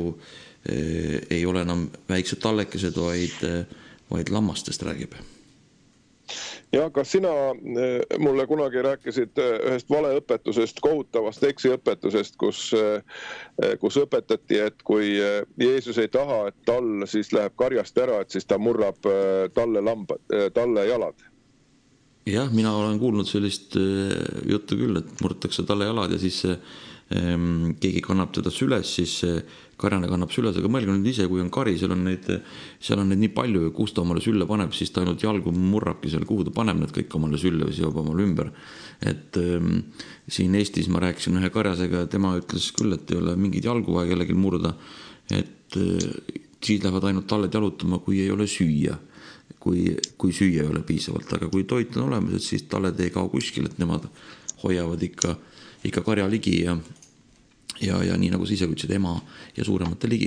ei ole enam väiksed tallekesed, vaid lammastest räägib. Ja kas sina mulle kunagi rääkisid ühest valeõpetusest, kohutavast eksiõpetusest, kus õpetati, et kui Jeesus ei taha, et tall siis läheb karjast ära, et siis ta murrab talle jalad? Jah, mina olen kuulnud sellist juttu küll, et murtakse talle jalad ja siis keegi kannab teda süles, siis karjane kannab süles, aga mõelge nüüd ise, kui on kari, seal on neid nii palju ja kus ta omale sülle paneb, siis ta ainult jalgu murrabki seal, kuhu ta paneb need kõik omale sülle või seob omale ümber. Et siin Eestis ma rääkisin ühe karjasega ja tema ütles küll, et ei ole mingid jalgu vaja kellelgi murda, et siis lähevad ainult talled jalutama, kui ei ole süüa. Kui süüa ei ole piisavalt, aga kui toit on olemas, et siis talled ei kao kuskil, et nemad hoiavad ikka karja ligi ja nii nagu sa ise ütlesid, ema ja suuremate ligi.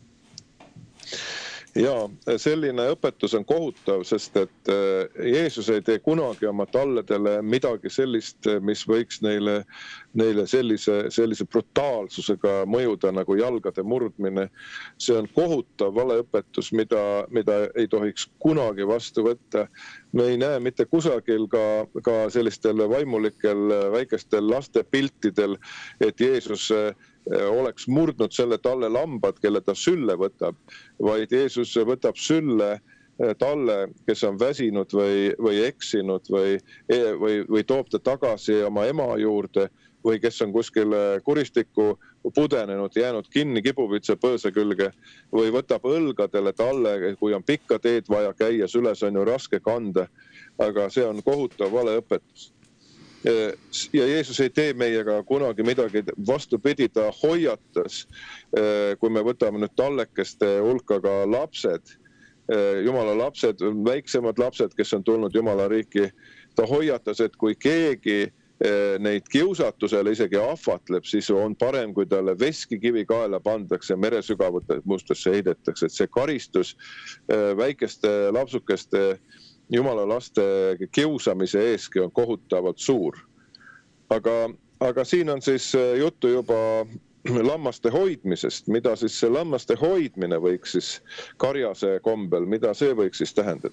Ja selline õpetus on kohutav, sest et Jeesus ei tee kunagi oma talledele midagi sellist, mis võiks neile sellise brutaalsusega mõjuda nagu jalgade murdmine. See on kohutav valeõpetus, mida ei tohiks kunagi vastu võtta. Me ei näe mitte kusagil ka sellistel vaimulikel väikestel laste piltidel, et Jeesus oleks murdnud selle talle lambad, kelle ta sülle võtab, vaid Jeesus võtab sülle talle, kes on väsinud või eksinud või toob ta tagasi oma ema juurde või kes on kuskil kuristikku pudenenud, jäänud kinni kibuvitsa põõsa külge või võtab õlgadele talle, kui on pikka teed vaja käia, süles on ju raske kanda, aga see on kohutav valeõpetus. Ja Jeesus ei tee meiega kunagi midagi, vastupidi, ta hoiatas, kui me võtame nüüd tallekeste hulkaga lapsed, Jumala lapsed, väiksemad lapsed, kes on tulnud Jumala riiki, ta hoiatas, et kui keegi neid kiusatusele isegi ahvatleb, siis on parem, kui talle veskikivi kaela pandakse, meresügavustesse heidetakse, et see karistus väikeste lapsukeste Jumala laste kiusamise eeski on kohutavalt suur. Aga siin on siis juttu juba lammaste hoidmisest, mida siis see lammaste hoidmine võiks siis karjase kombel, mida see võiks siis tähendada?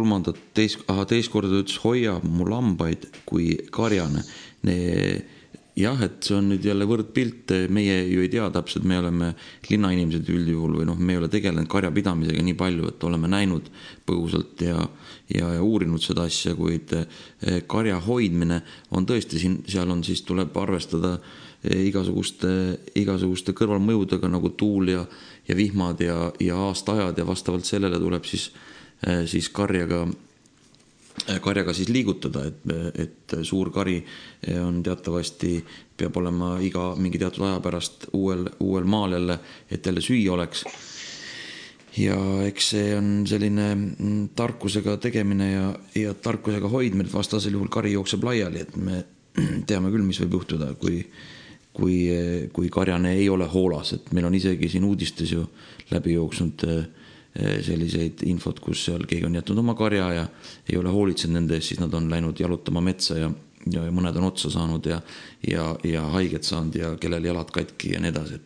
Teist korda ütles, hoia mu lambaid kui karjane. jah, et see on nüüd jälle võrdpilt, meie ju ei tea täpselt, me oleme linnainimesed üldjuhul või me ei ole tegelenud karjapidamisega nii palju, et oleme näinud põgusalt ja uurinud seda asja, kuid karja hoidmine on tõesti siin, seal on siis tuleb arvestada igasuguste kõrvalmõjudega nagu tuul ja vihmad ja aastaajad ja vastavalt sellele tuleb siis karjaga siis liigutada, et suur kari on teatavasti, peab olema mingi teatud aja pärast uuel maal jälle, et jälle süüa oleks. Ja eks see on selline tarkusega tegemine ja tarkusega hoidmine, et vastasel juhul kari jookseb laiali, et me teame küll, mis võib juhtuda, kui karjane ei ole hoolas, et meil on isegi siin uudistes ju läbi jooksnud selliseid infot, kus seal keegi on jätnud oma karja ja ei ole hoolitsenud nende eest, siis nad on läinud jalutama metsa ja mõned on otsa saanud ja haiget saanud ja kellel jalad katki ja nii edasi.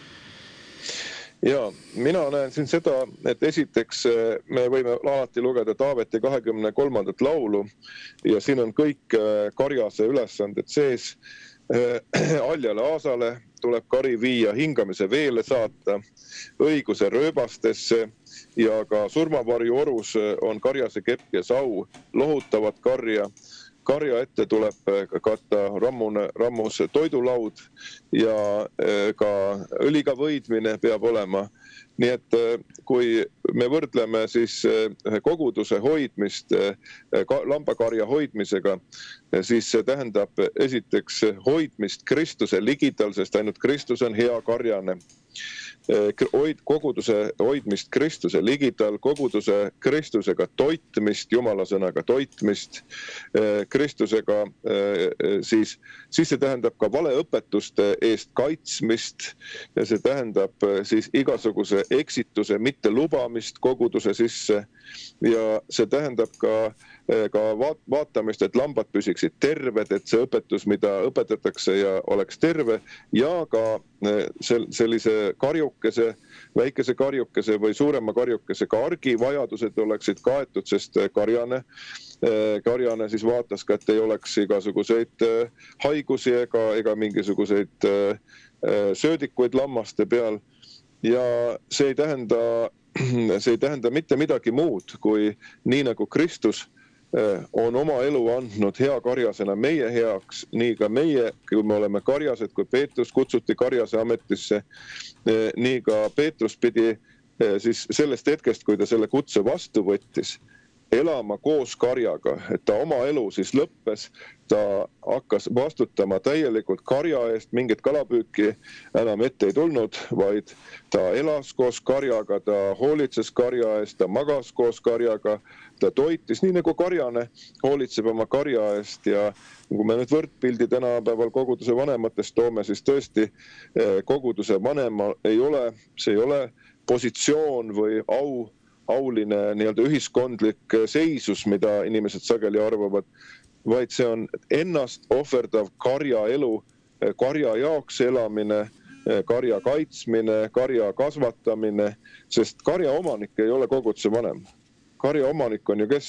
Ja mina näen siin seda, et esiteks me võime alati lugeda Taaveti 23. laulu ja siin on kõik karjase ülesanded sees. Aljale aasale tuleb kari viia hingamise veele saata, õiguse rööbastesse ja ka surmavarju orus on karjase kepp ja sau, lohutavad karja. Karja ette tuleb katta rammus toidulaud ja ka õliga võidmine peab olema. Nii et kui me võrdleme siis koguduse hoidmist lambakarja hoidmisega, siis see tähendab esiteks hoidmist Kristuse ligidal, sest ainult Kristus on hea karjane. Koguduse hoidmist Kristuse ligidal, koguduse Kristusega toitmist, Jumala sõnaga toitmist, Kristusega siis see tähendab ka valeõpetuste eest kaitsmist ja see tähendab siis igasuguse eksituse mitte lubamist koguduse sisse ja see tähendab ka vaatamist, et lambad püsiksid terved, et see õpetus, mida õpetatakse ja oleks terve ja ka sellise karjukese, väikese karjukese või suurema karjukese ka argivajadused oleksid kaetud, sest karjane siis vaatas ka, et ei oleks igasuguseid haigusi ega mingisuguseid söödikuid lammaste peal ja see ei tähenda mitte midagi muud, kui nii nagu Kristus on oma elu andnud hea karjasena meie heaks, nii ka meie, kui me oleme karjased, kui Peetrus kutsuti karjase ametisse, nii ka Peetrus pidi siis sellest hetkest, kui ta selle kutse vastu võttis, elama koos karjaga, et ta oma elu siis lõppes, ta hakkas vastutama täielikult karja eest, mingit kalapüüki enam ette ei tulnud, vaid ta elas koos karjaga, ta hoolitses karja eest, ta magas koos karjaga, ta toitis, nii nagu karjane hoolitseb oma karja eest ja kui me nüüd võrdpildi tänapäeval koguduse vanematest toome, siis tõesti koguduse vanema see ei ole positsioon või auline nii-öelda ühiskondlik seisus, mida inimesed sageli arvavad, vaid see on ennast ohverdav karja elu, karja jaoks elamine, karja kaitsmine, karja kasvatamine, sest karja omanik ei ole koguduse vanem. Karja omanik on ju kes?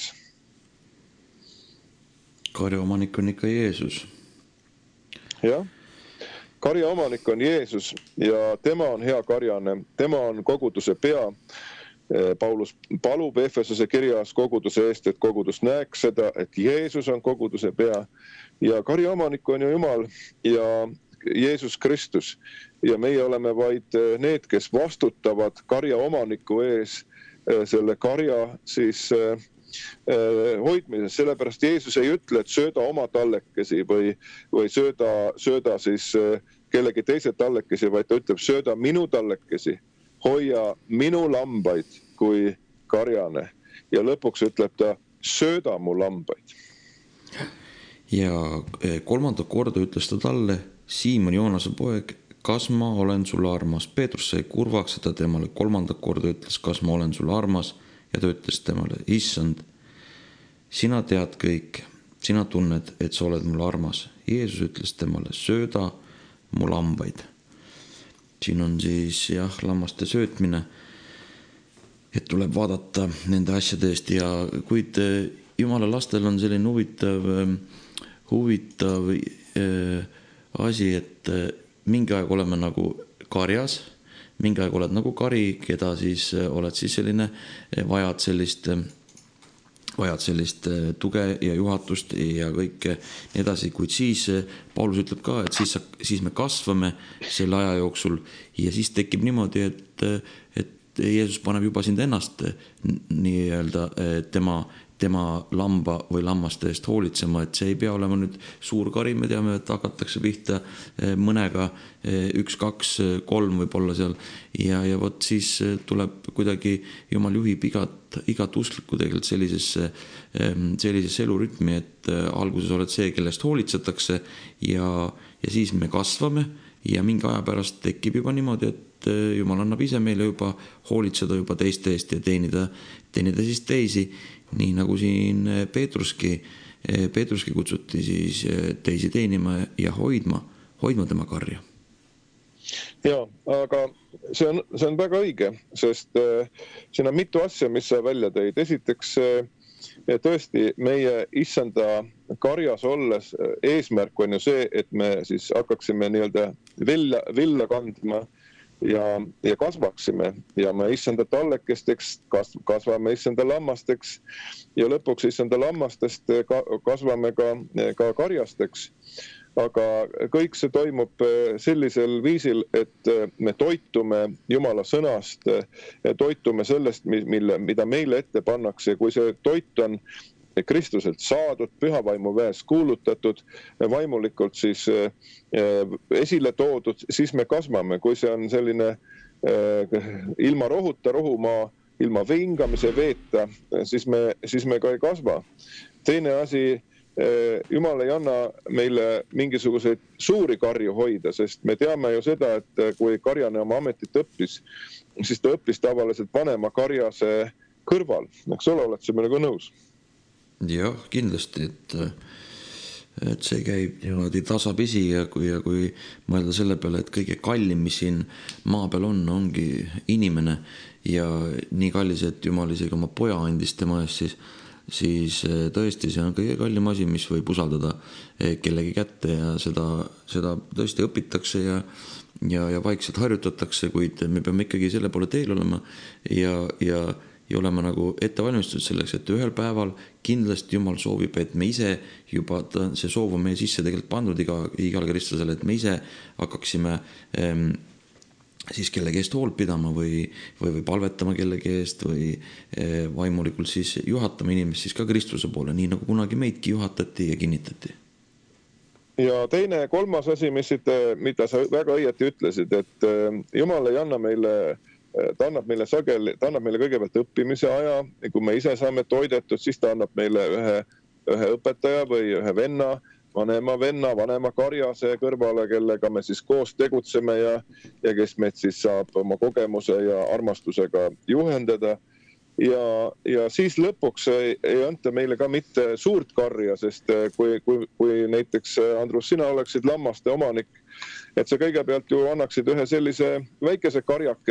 Karja omanik on ikka Jeesus. Jah. Karja omanik on Jeesus ja tema on hea karjane, tema on koguduse pea. Paulus palub Efesose kirjas koguduse eest, et kogudus näeks seda, et Jeesus on koguduse pea ja karja omanik on ju Jumal ja Jeesus Kristus ja meie oleme vaid need, kes vastutavad karja omaniku ees selle karja siis hoidmises, sellepärast Jeesus ei ütle, et sööda oma tallekesi või sööda siis kellegi teise tallekesi, vaid ta ütleb, sööda minu tallekesi. Hoia minu lambaid kui karjane ja lõpuks ütleb ta, sööda mu lambaid. Ja kolmanda korda ütles ta talle, Siimon Joonase poeg, kas ma olen sulle armas? Peetrus sai kurvaks, et ta temale kolmanda korda ütles, kas ma olen sulle armas ja ta ütles temale, issand, sina tead kõik, sina tunned, et sa oled mulle armas. Jeesus ütles temale, sööda mu lambaid. Siin on siis lammaste söötmine, et tuleb vaadata nende asjade eest ja kuid Jumala lastel on selline huvitav asi, et mingi aeg oleme nagu karjas, mingi aeg oled nagu kari, keda siis oled siis selline, vajad sellist tuge ja juhatust ja kõike nii edasi, kuid siis Paulus ütleb ka, et siis me kasvame selle aja jooksul ja siis tekib niimoodi, et Jeesus paneb juba sind ennast nii-öelda tema lamba või lammaste eest hoolitsema, et see ei pea olema nüüd suur kari, me teame, et hakatakse pihta mõnega 1, 2, 3 võib-olla seal ja võt siis tuleb kuidagi, Jumal juhib igat usklikku tegelikult sellisesse elurütmi, et alguses oled see, kellest hoolitsetakse ja siis me kasvame ja mingi aja pärast tekib juba niimoodi, et Jumal annab ise meile juba hoolitseda juba teiste eest ja teenida siis teisi, nii nagu siin Peetruski kutsuti siis teisi teenima ja hoidma tema karja. Ja, aga see on väga õige, sest siin on mitu asja, mis sa välja tõid. Esiteks, tõesti meie issanda karjas olles eesmärk on ju see, et me siis hakkaksime nii-öelda villa kandma ja kasvaksime ja me issanda tallekesteks kasvame issanda lammasteks ja lõpuks issanda lammastest kasvame ka karjasteks. Aga kõik see toimub sellisel viisil, et me toitume Jumala sõnast, toitume sellest, mida meile ette pannakse. Kui see toit on Kristuselt saadud, pühavaimu väes kuulutatud, vaimulikult siis esile toodud, siis me kasvame. Kui see on selline ilma rohuta rohumaa, ilma vingamise veeta, siis me ka ei kasva. Teine asi, Jumal ei anna meile mingisuguseid suuri karju hoida, sest me teame ju seda, et kui karjane oma ametit õppis, siis ta õppis tavaliselt vanema karjase kõrval. Eks ole, oled sa minuga nõus? Jah, kindlasti, et see käib niimoodi tasapisi ja kui mõelda selle peale, et kõige kallim, mis siin maa peal ongi inimene ja nii kallis, et Jumal isegi oma poja andis tema eest, siis tõesti see on kõige kallim asi, mis võib usaldada kellegi kätte ja seda tõesti õpitakse ja vaikselt harjutatakse, kuid me peame ikkagi selle poole teel olema ja olema nagu ettevalmistatud selleks, et ühel päeval kindlasti Jumal soovib, et me ise juba, see soov on meie sisse tegelikult pandud igal kristlasele, et me ise hakkaksime siis kellegi eest hoolt pidama või palvetama kellegi eest või vaimulikult siis juhatama inimest siis ka Kristuse poole, nii nagu kunagi meidki juhatati ja kinnitati. Ja teine, kolmas asi, mida sa väga õieti ütlesid, et Jumal ei anna meile ta annab meile kõigepealt õppimise aja ja kui me ise saame toidetud, siis ta annab meile ühe õpetaja või ühe venna, vanema karjase kõrvale, kellega me siis koos tegutseme ja kes meid siis saab oma kogemuse ja armastusega juhendada. Ja siis lõpuks ei anta meile ka mitte suurt karja, sest kui näiteks, Andrus, sina oleksid lammaste omanik, et sa kõigepealt ju annaksid ühe sellise väikese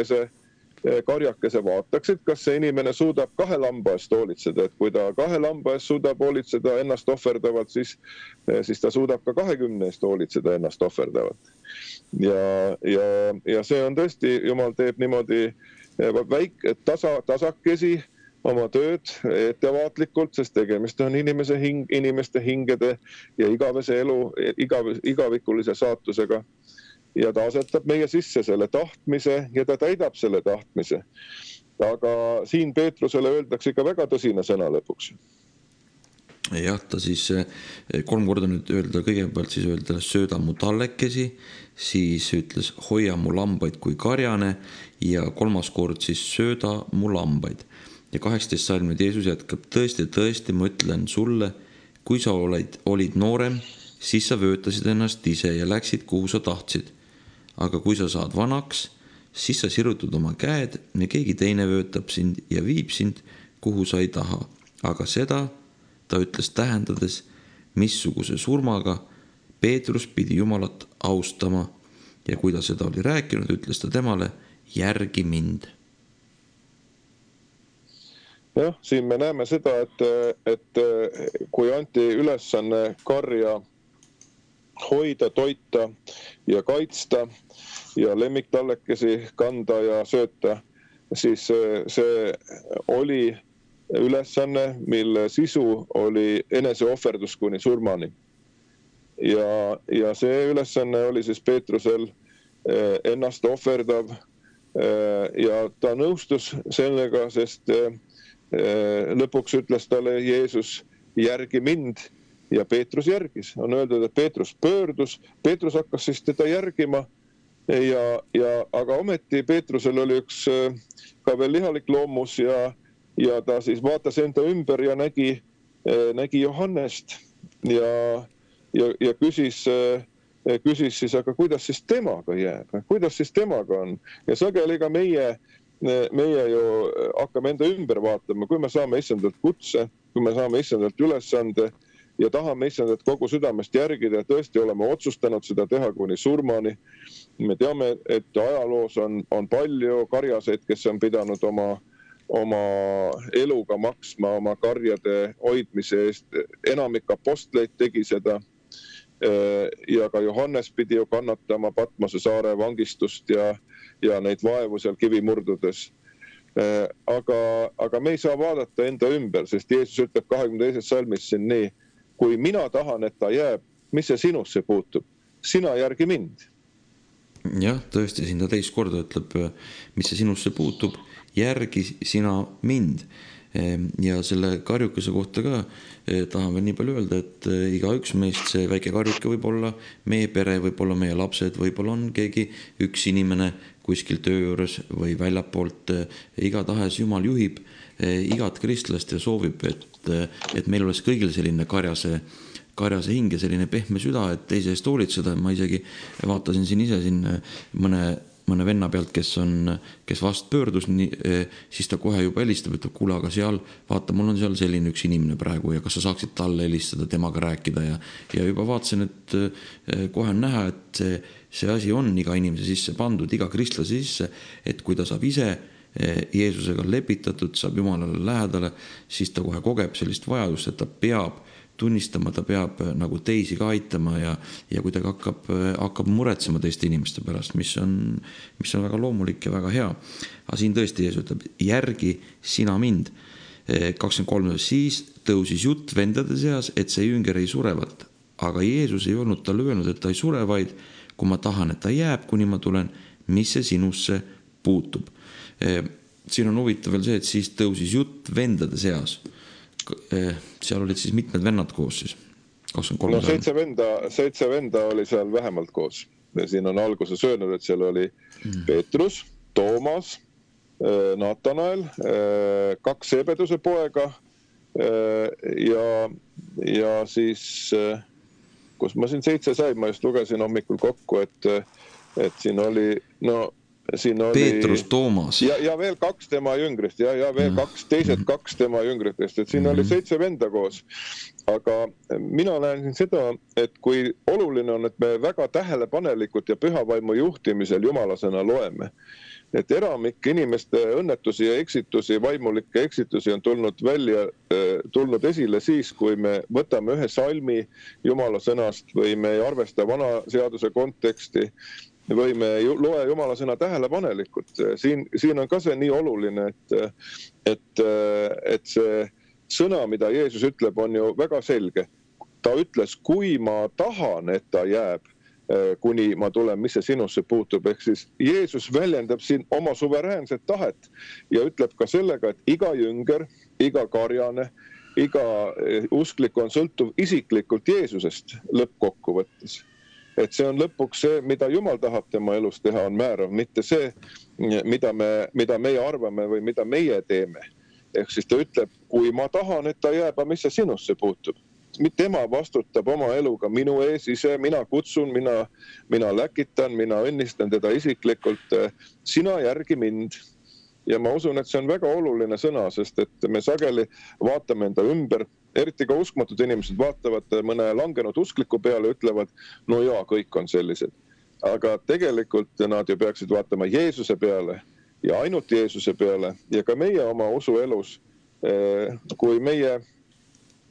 karjakese vaataksid, kas see inimene suudab 2 lamba eest hoolitseda, et kui ta 2 lamba eest suudab hoolitseda ennast ohverdavalt, siis ta suudab ka 20 eest hoolitseda ennast ohverdavalt. Ja see on tõesti, Jumal teeb niimoodi tasakesi oma tööd ettevaatlikult, sest tegemist on inimeste hingede ja igavese elu, igavikulise saatusega. Ja ta asetab meie sisse selle tahtmise ja ta täidab selle tahtmise. Aga siin Peetrusele öeldakse ikka väga tõsine sõna lõpuks. Jah, ta siis 3 korda nüüd kõigepealt siis öelda sööda mu tallekesi, siis ütles hoia mu lambaid kui karjane ja 3. kord siis sööda mu lambaid. Ja 18. salm nüüd Jeesus jätkab, tõesti, ma ütlen sulle, kui sa olid noorem, siis sa vöötasid ennast ise ja läksid, kuhu sa tahtsid. Aga kui sa saad vanaks, siis sa sirutad oma käed ja keegi teine vöötab sind ja viib sind, kuhu sa ei taha. Aga seda ta ütles tähendades, missuguse surmaga Peetrus pidi Jumalat austama ja kui ta seda oli rääkinud, ütles ta temale, järgi mind. Jah, siin me näeme seda, et kui anti ülesanne karja hoida, toita ja kaitsta ja lemmiktallekesi kanda ja sööta, siis see oli ülesanne, mille sisu oli eneseohverdus kuni surmani. Ja see ülesanne oli siis Peetrusel ennast ohverdav ja ta nõustus sellega, sest lõpuks ütles talle Jeesus, järgi mind, ja Peetrus järgis. On öeldud, et Peetrus pöördus, Peetrus hakkas siis teda järgima, aga ometi Peetrusel oli üks ka veel lihalik loomus ja ta siis vaatas enda ümber ja nägi Johannest ja küsis siis, aga kuidas siis temaga jääb, kuidas siis temaga on. Ja sageli ka meie ju hakkame enda ümber vaatama, kui me saame Issandalt kutse, kui me saame Issandalt ülesande ja tahame Issandat kogu südamest järgida ja tõesti oleme otsustanud seda teha kuni surmani. Me teame, et ajaloos on palju karjaseid, kes on pidanud oma eluga maksma oma karjade hoidmise eest. Enamik apostleid tegi seda ja ka Johannes pidi ju kannatama Patmose saare vangistust ja neid vaevu seal kivimurdudes. Aga me ei saa vaadata enda ümber, sest Jeesus ütleb 22. salmis siin nii, kui mina tahan, et ta jääb, mis see sinusse puutub? Sina järgi mind. Jah, tõesti, siin ta teist korda ütleb, mis see sinusse puutub, järgi sina mind. Ja selle karjukese kohta ka tahan veel nii palju öelda, et igaüks meist, see väike karjuke võib olla meie pere, võib olla meie lapsed, võib-olla on keegi üks inimene kuskil töö juures või väljapoolt, igatahes Jumal juhib igat kristlast ja soovib, et meil oleks kõigil selline karjase hing ja selline pehme süda, et teise eest hoolitseda. Ma isegi vaatasin siin ise mõne venna pealt, kes vast pöördus, siis ta kohe juba helistab, ütleb, kuule, aga seal, vaata, mul on seal selline üks inimene praegu ja kas sa saaksid talle helistada, temaga rääkida ja juba vaatasin, et kohe on näha, et see asi on iga inimese sisse pandud, iga kristlase sisse, et kui ta saab ise Jeesusega lepitatud, saab Jumalale lähedale, siis ta kohe kogeb sellist vajadust, et ta peab tunnistama, ta peab nagu teisi ka aitama ja kuidagi hakkab muretsema teiste inimeste pärast, mis on väga loomulik ja väga hea. Aga siin tõesti Jeesus ütleb, järgi sina mind. 23. Siis tõusis jutt vendade seas, et see jünger ei surevat. Aga Jeesus ei olnud talle öelnud, et ta ei sure, vaid kui ma tahan, et ta jääb, kuni ma tulen, mis see sinusse puutub. Siin on huvitav veel see, et siis tõusis jutt vendade seas. Seal olid siis mitmed vennad koos siis. 23. No 7 venda oli seal vähemalt koos. Siin on alguses öelnud, et seal oli Peetrus, Toomas, Natanael, 2 Sebeduse poega ja siis, kus ma siin 7 sain, ma just lugesin hommikul kokku, et siin oli, Peetrus, Toomas. Ja veel 2 tema jüngrist ja veel 2 tema jüngritest, et siin oli 7 venda koos. Aga mina näen siin seda, et kui oluline on, et me väga tähelepanelikult ja pühavaimu juhtimisel Jumala sõna loeme. Et eramik inimeste õnnetusi ja eksitusi, vaimulikke eksitusi on tulnud esile siis, kui me võtame ühe salmi Jumala sõnast või me ei arvesta vana seaduse konteksti või me loe Jumala sõna tähelepanelikult. Siin on ka see nii oluline, et see sõna, mida Jeesus ütleb, on ju väga selge. Ta ütles, kui ma tahan, et ta jääb, kuni ma tulen, mis see sinusse puutub. Ehk siis Jeesus väljendab siin oma suveräänset tahet ja ütleb ka sellega, et iga jünger, iga karjane, iga usklik on sõltuv isiklikult Jeesusest lõppkokkuvõttes. Et see on lõpuks see, mida Jumal tahab tema elus teha, on määrav, mitte see, mida meie arvame või mida meie teeme. Ehk siis ta ütleb, kui ma tahan, et ta jääb, mis see sinusse puutub. Tema vastutab oma eluga minu ees ise, mina kutsun, mina läkitan, mina õnnistan teda isiklikult, sina järgi mind. Ja ma usun, et see on väga oluline sõna, sest et me sageli vaatame enda ümber, eriti ka uskmatud inimesed vaatavad mõne langenud uskliku peale, ütlevad, no jaa, kõik on sellised. Aga tegelikult nad ju peaksid vaatama Jeesuse peale ja ainult Jeesuse peale ja ka meie oma usuelus, kui meie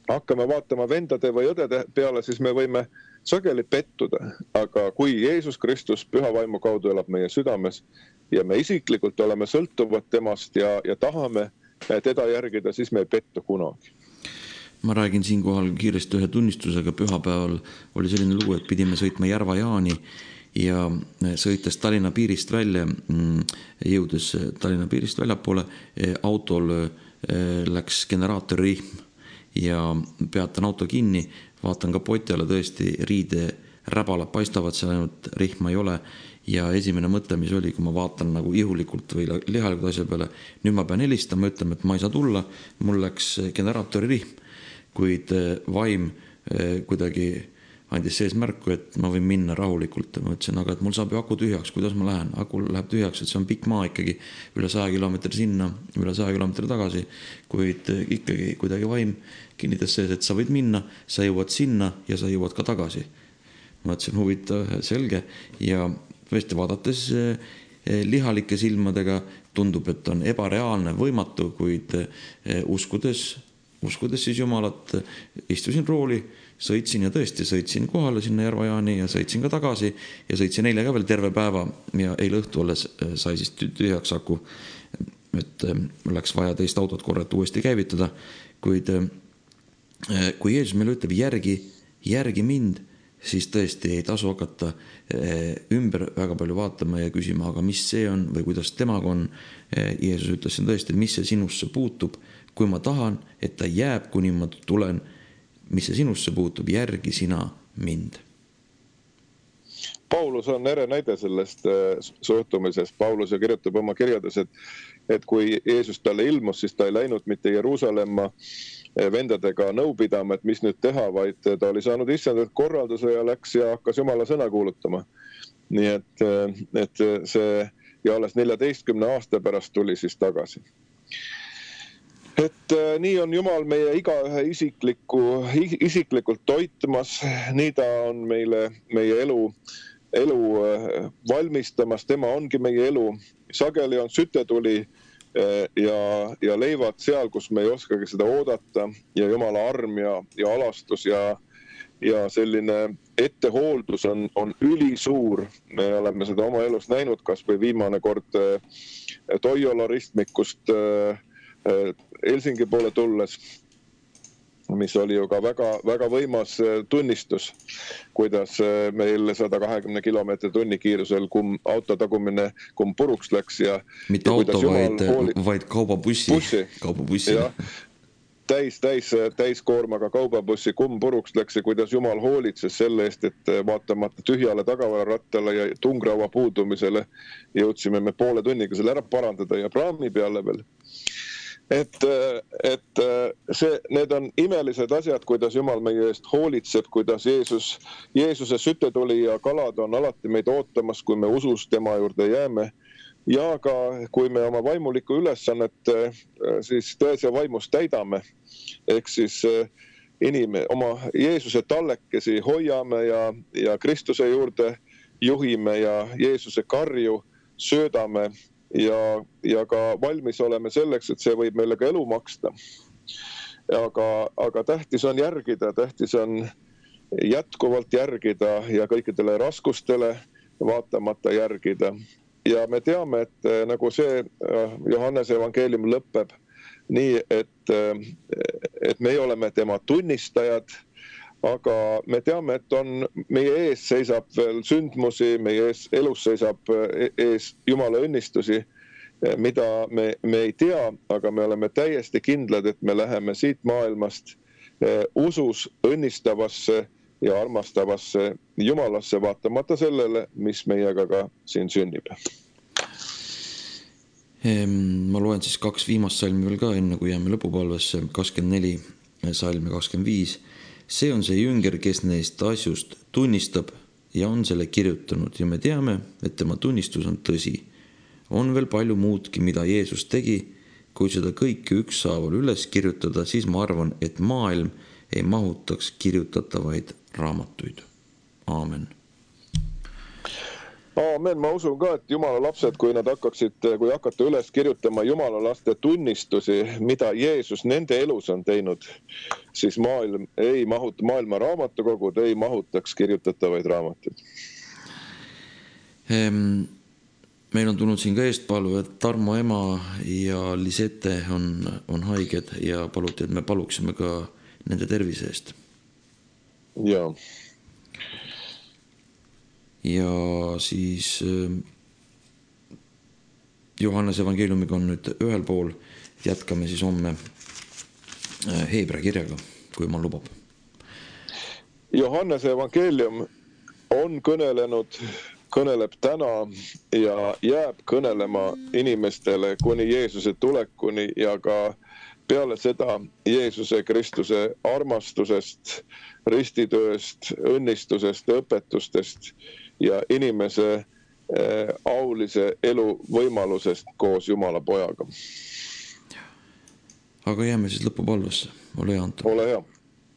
hakkame vaatama vendade või õdede peale, siis me võime sageli pettuda. Aga kui Jeesus Kristus püha vaimu kaudu elab meie südames ja me isiklikult oleme sõltuvad temast ja tahame teda järgida, siis me ei pettu kunagi. Ma räägin siinkohal kiiresti ühe tunnistusega. Pühapäeval oli selline lugu, et pidime sõitma Järva-Jaani ja sõites Tallinna piirist välja, jõudes Tallinna piirist väljapoole, autol läks generaatoririhm ja peatan auto kinni, vaatan kapoti alla, tõesti riide räbalad paistavad, seal ainult rihma ei ole ja esimene mõte, mis oli, kui ma vaatan nagu ihulikult või lihalikult asja peale, nüüd ma pean helistama, ütlema, et ma ei saa tulla, mul läks generaatoririhm, kuid vaim kuidagi andis sees märku, et ma võin minna rahulikult. Ma ütlesin, aga et mul saab ju aku tühjaks, kuidas ma lähen? Aku läheb tühjaks, et see on pikk maa ikkagi, üle 100 kilomeetri sinna, üle 100 kilomeetri tagasi, kuid ikkagi kuidagi vaim kinnitas sees, et sa võid minna, sa jõuad sinna ja sa jõuad ka tagasi. Ma ütlesin, huvitav, selge ja tõesti vaadates lihalike silmadega tundub, et on ebareaalne, võimatu, kuid uskudes siis Jumalat, istusin rooli, sõitsin ja tõesti sõitsin kohale sinna Järva-Jaani ja sõitsin ka tagasi ja sõitsin eile ka veel terve päeva ja eile õhtu alles sai siis tühjaks aku, et läks vaja teist autot korralt uuesti käivitada, kuid kui Jeesus meile ütleb järgi mind, siis tõesti ei tasu hakata ümber väga palju vaatama ja küsima, aga mis see on või kuidas temaga on. Jeesus ütles siin tõesti, mis see sinusse puutub, kui ma tahan, et ta jääb, kuni ma tulen, mis see sinusse puutub, järgi sina mind. Paulus on ere näide sellest suhtumisest. Paulus kirjutab oma kirjades, et kui Jeesus talle ilmus, siis ta ei läinud mitte Jeruusalemma vendadega nõu pidama, et mis nüüd teha, vaid ta oli saanud issandalt korralduse ja läks ja hakkas Jumala sõna kuulutama. Nii et see ja alles 14 aasta pärast tuli siis tagasi. Et nii on Jumal meie igaühe isiklikult toitmas, nii ta on meie elu valmistamas, tema ongi meie elu. Sageli on sütetuli ja leivad seal, kus me ei oskagi seda oodata ja Jumala arm ja alastus ja selline ettehooldus on ülisuur. Me oleme seda oma elus näinud, kas või viimane kord Toijola ristmikust Helsingi poole tulles, mis oli ju ka väga, väga võimas tunnistus, kuidas meil 120 kilomeetri tunni kiirusel auto tagumine puruks läks. Mitte auto, vaid kaubabussi. Ja, täiskoormaga kaubabussi puruks läks ja kuidas Jumal hoolitses selle eest, et vaatamata tühjale tagavararattale ja tungraua puudumisele jõudsime me poole tunniga selle ära parandada ja praami peale veel. Et need on imelised asjad, kuidas Jumal meie eest hoolitseb, kuidas Jeesuse sütetuli ja kalad on alati meid ootamas, kui me usus tema juurde jääme. Ja ka kui me oma vaimulikku ülesannet siis tões ja vaimus täidame, ehk siis oma Jeesuse tallekesi hoiame ja Kristuse juurde juhime ja Jeesuse karju söödame ja ka valmis oleme selleks, et see võib meile ka elu maksta. Aga tähtis on järgida, tähtis on jätkuvalt järgida ja kõikidele raskustele vaatamata järgida. Ja me teame, et nagu see Johannese evangeelium lõpeb nii, et me oleme tema tunnistajad, aga me teame, et meie ees seisab veel sündmusi, meie elus seisab ees Jumala õnnistusi, mida me ei tea, aga me oleme täiesti kindlad, et me läheme siit maailmast usus õnnistavasse ja armastavasse Jumalasse, vaatamata sellele, mis meiega ka siin sünnib. Ma loen siis 2 viimast salmi veel ka, enne kui jääme lõpupalvesse, 24 salm ja 25. See on see jünger, kes neist asjust tunnistab ja on selle kirjutanud ja me teame, et tema tunnistus on tõsi. On veel palju muudki, mida Jeesus tegi. Kui seda kõike ükshaaval üles kirjutada, siis ma arvan, et maailm ei mahutaks kirjutatavaid raamatuid. Aamen. Aamen, ma usun ka, et Jumala lapsed, kui hakata üles kirjutama Jumala laste tunnistusi, mida Jeesus nende elus on teinud, siis maailma raamatukogud ei mahutaks kirjutatavaid raamatuid. Meil on tulnud siin ka eestpalved, Tarmo ema ja Lisette on haiged ja paluti, et me paluksime ka nende tervise eest. Jaa. Ja siis Johannese evangeeliumiga on nüüd ühel pool, jätkame siis homme Heebra kirjaga, kui ma lubab. Johannese evangeelium on kõneleb täna ja jääb kõnelema inimestele kuni Jeesuse tulekuni ja ka peale seda Jeesuse Kristuse armastusest, ristitööst, õnnistusest, õpetustest ja inimese aulise elu võimalusest koos Jumala pojaga. Aga jääme siis lõpupalvesse. Ole hea, Anto. Ole hea.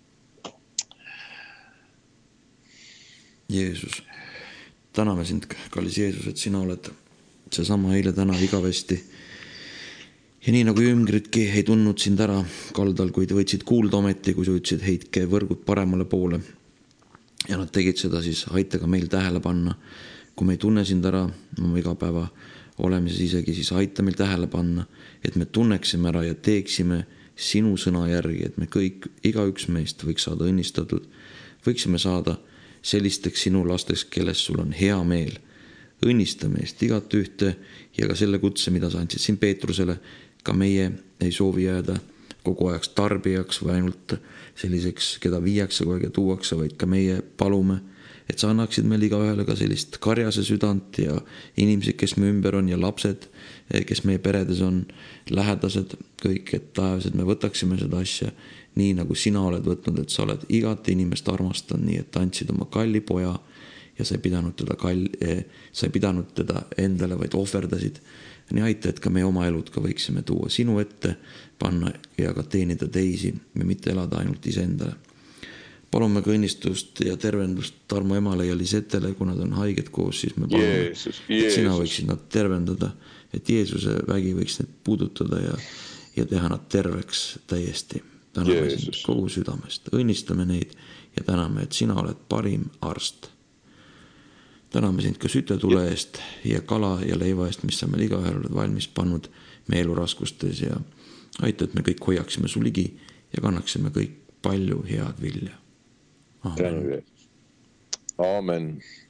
Jeesus, täname sind, kallis Jeesus, et sina oled seesama eile, täna, igavesti. Ja nii nagu ümbritki ei tundnud sind ära kaldal, kuid võtsid kuulda ometi, kui sa ütlesid, heitke võrgud paremale poole. Ja nad tegid seda, siis aita ka meil tähele panna. Kui me ei tunne sind ära oma igapäeva olemises isegi, siis aita meil tähele panna, et me tunneksime ära ja teeksime sinu sõna järgi, et me kõik, igaüks meist võiks saada õnnistatud, võiksime saada sellisteks sinu lasteks, kelles sul on hea meel. Õnnista meest igat ühte ja ka selle kutse, mida sa andsid siin Peetrusele, ka meie ei soovi jääda kogu ajaks tarbijaks või ainult selliseks, keda viiakse kogu aeg ja tuuakse, vaid ka meie palume, et sa annaksid meil igaühele ka sellist karjase südant ja inimesed, kes me ümber on ja lapsed, kes meie peredes on, lähedased, kõik, et taevased me võtaksime seda asja nii, nagu sina oled võtnud, et sa oled igat inimest armastanud, nii et andsid oma kalli poja ja sa ei pidanud teda endale, vaid ohverdasid. Nii aita, et ka meie oma elud ka võiksime tuua sinu ette, panna ja ka teenida teisi ja mitte elada ainult iseendale. Palume ka õnnistust ja tervendust Tarmo emale ja Lisetele, kui nad on haiged koos, siis me palume, et sina võiksid nad tervendada, et Jeesuse vägi võiks neid puudutada ja teha nad terveks täiesti. Täname sind kogu südamest, õnnistame neid ja täname, et sina oled parim arst. Täname sind ka sütetule eest ja kala ja leiva eest, mis sa meil igaühel oled valmis pannud meie eluraskustes ja aita, et me kõik hoiaksime su ligi ja kannaksime kõik palju head vilja. Amen. Amen.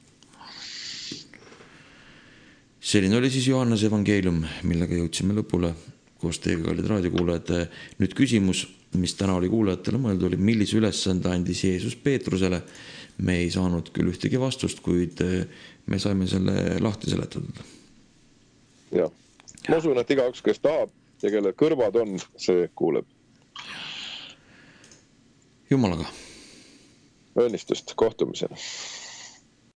Selline oli siis Johannese evangeelium, millega jõudsime lõpule koos teiega, kallid raadiokuulajad. Nüüd küsimus, mis täna oli kuulajatele mõelda, oli, millise ülesande andis Jeesus Peetrusele. Me ei saanud küll ühtegi vastust, kuid me saime selle lahti seletatud. Ja. Ma usun, et igaüks, kes tahab ja kelle kõrvad on, see kuuleb. Jumalaga. Õnnistust kohtumisena.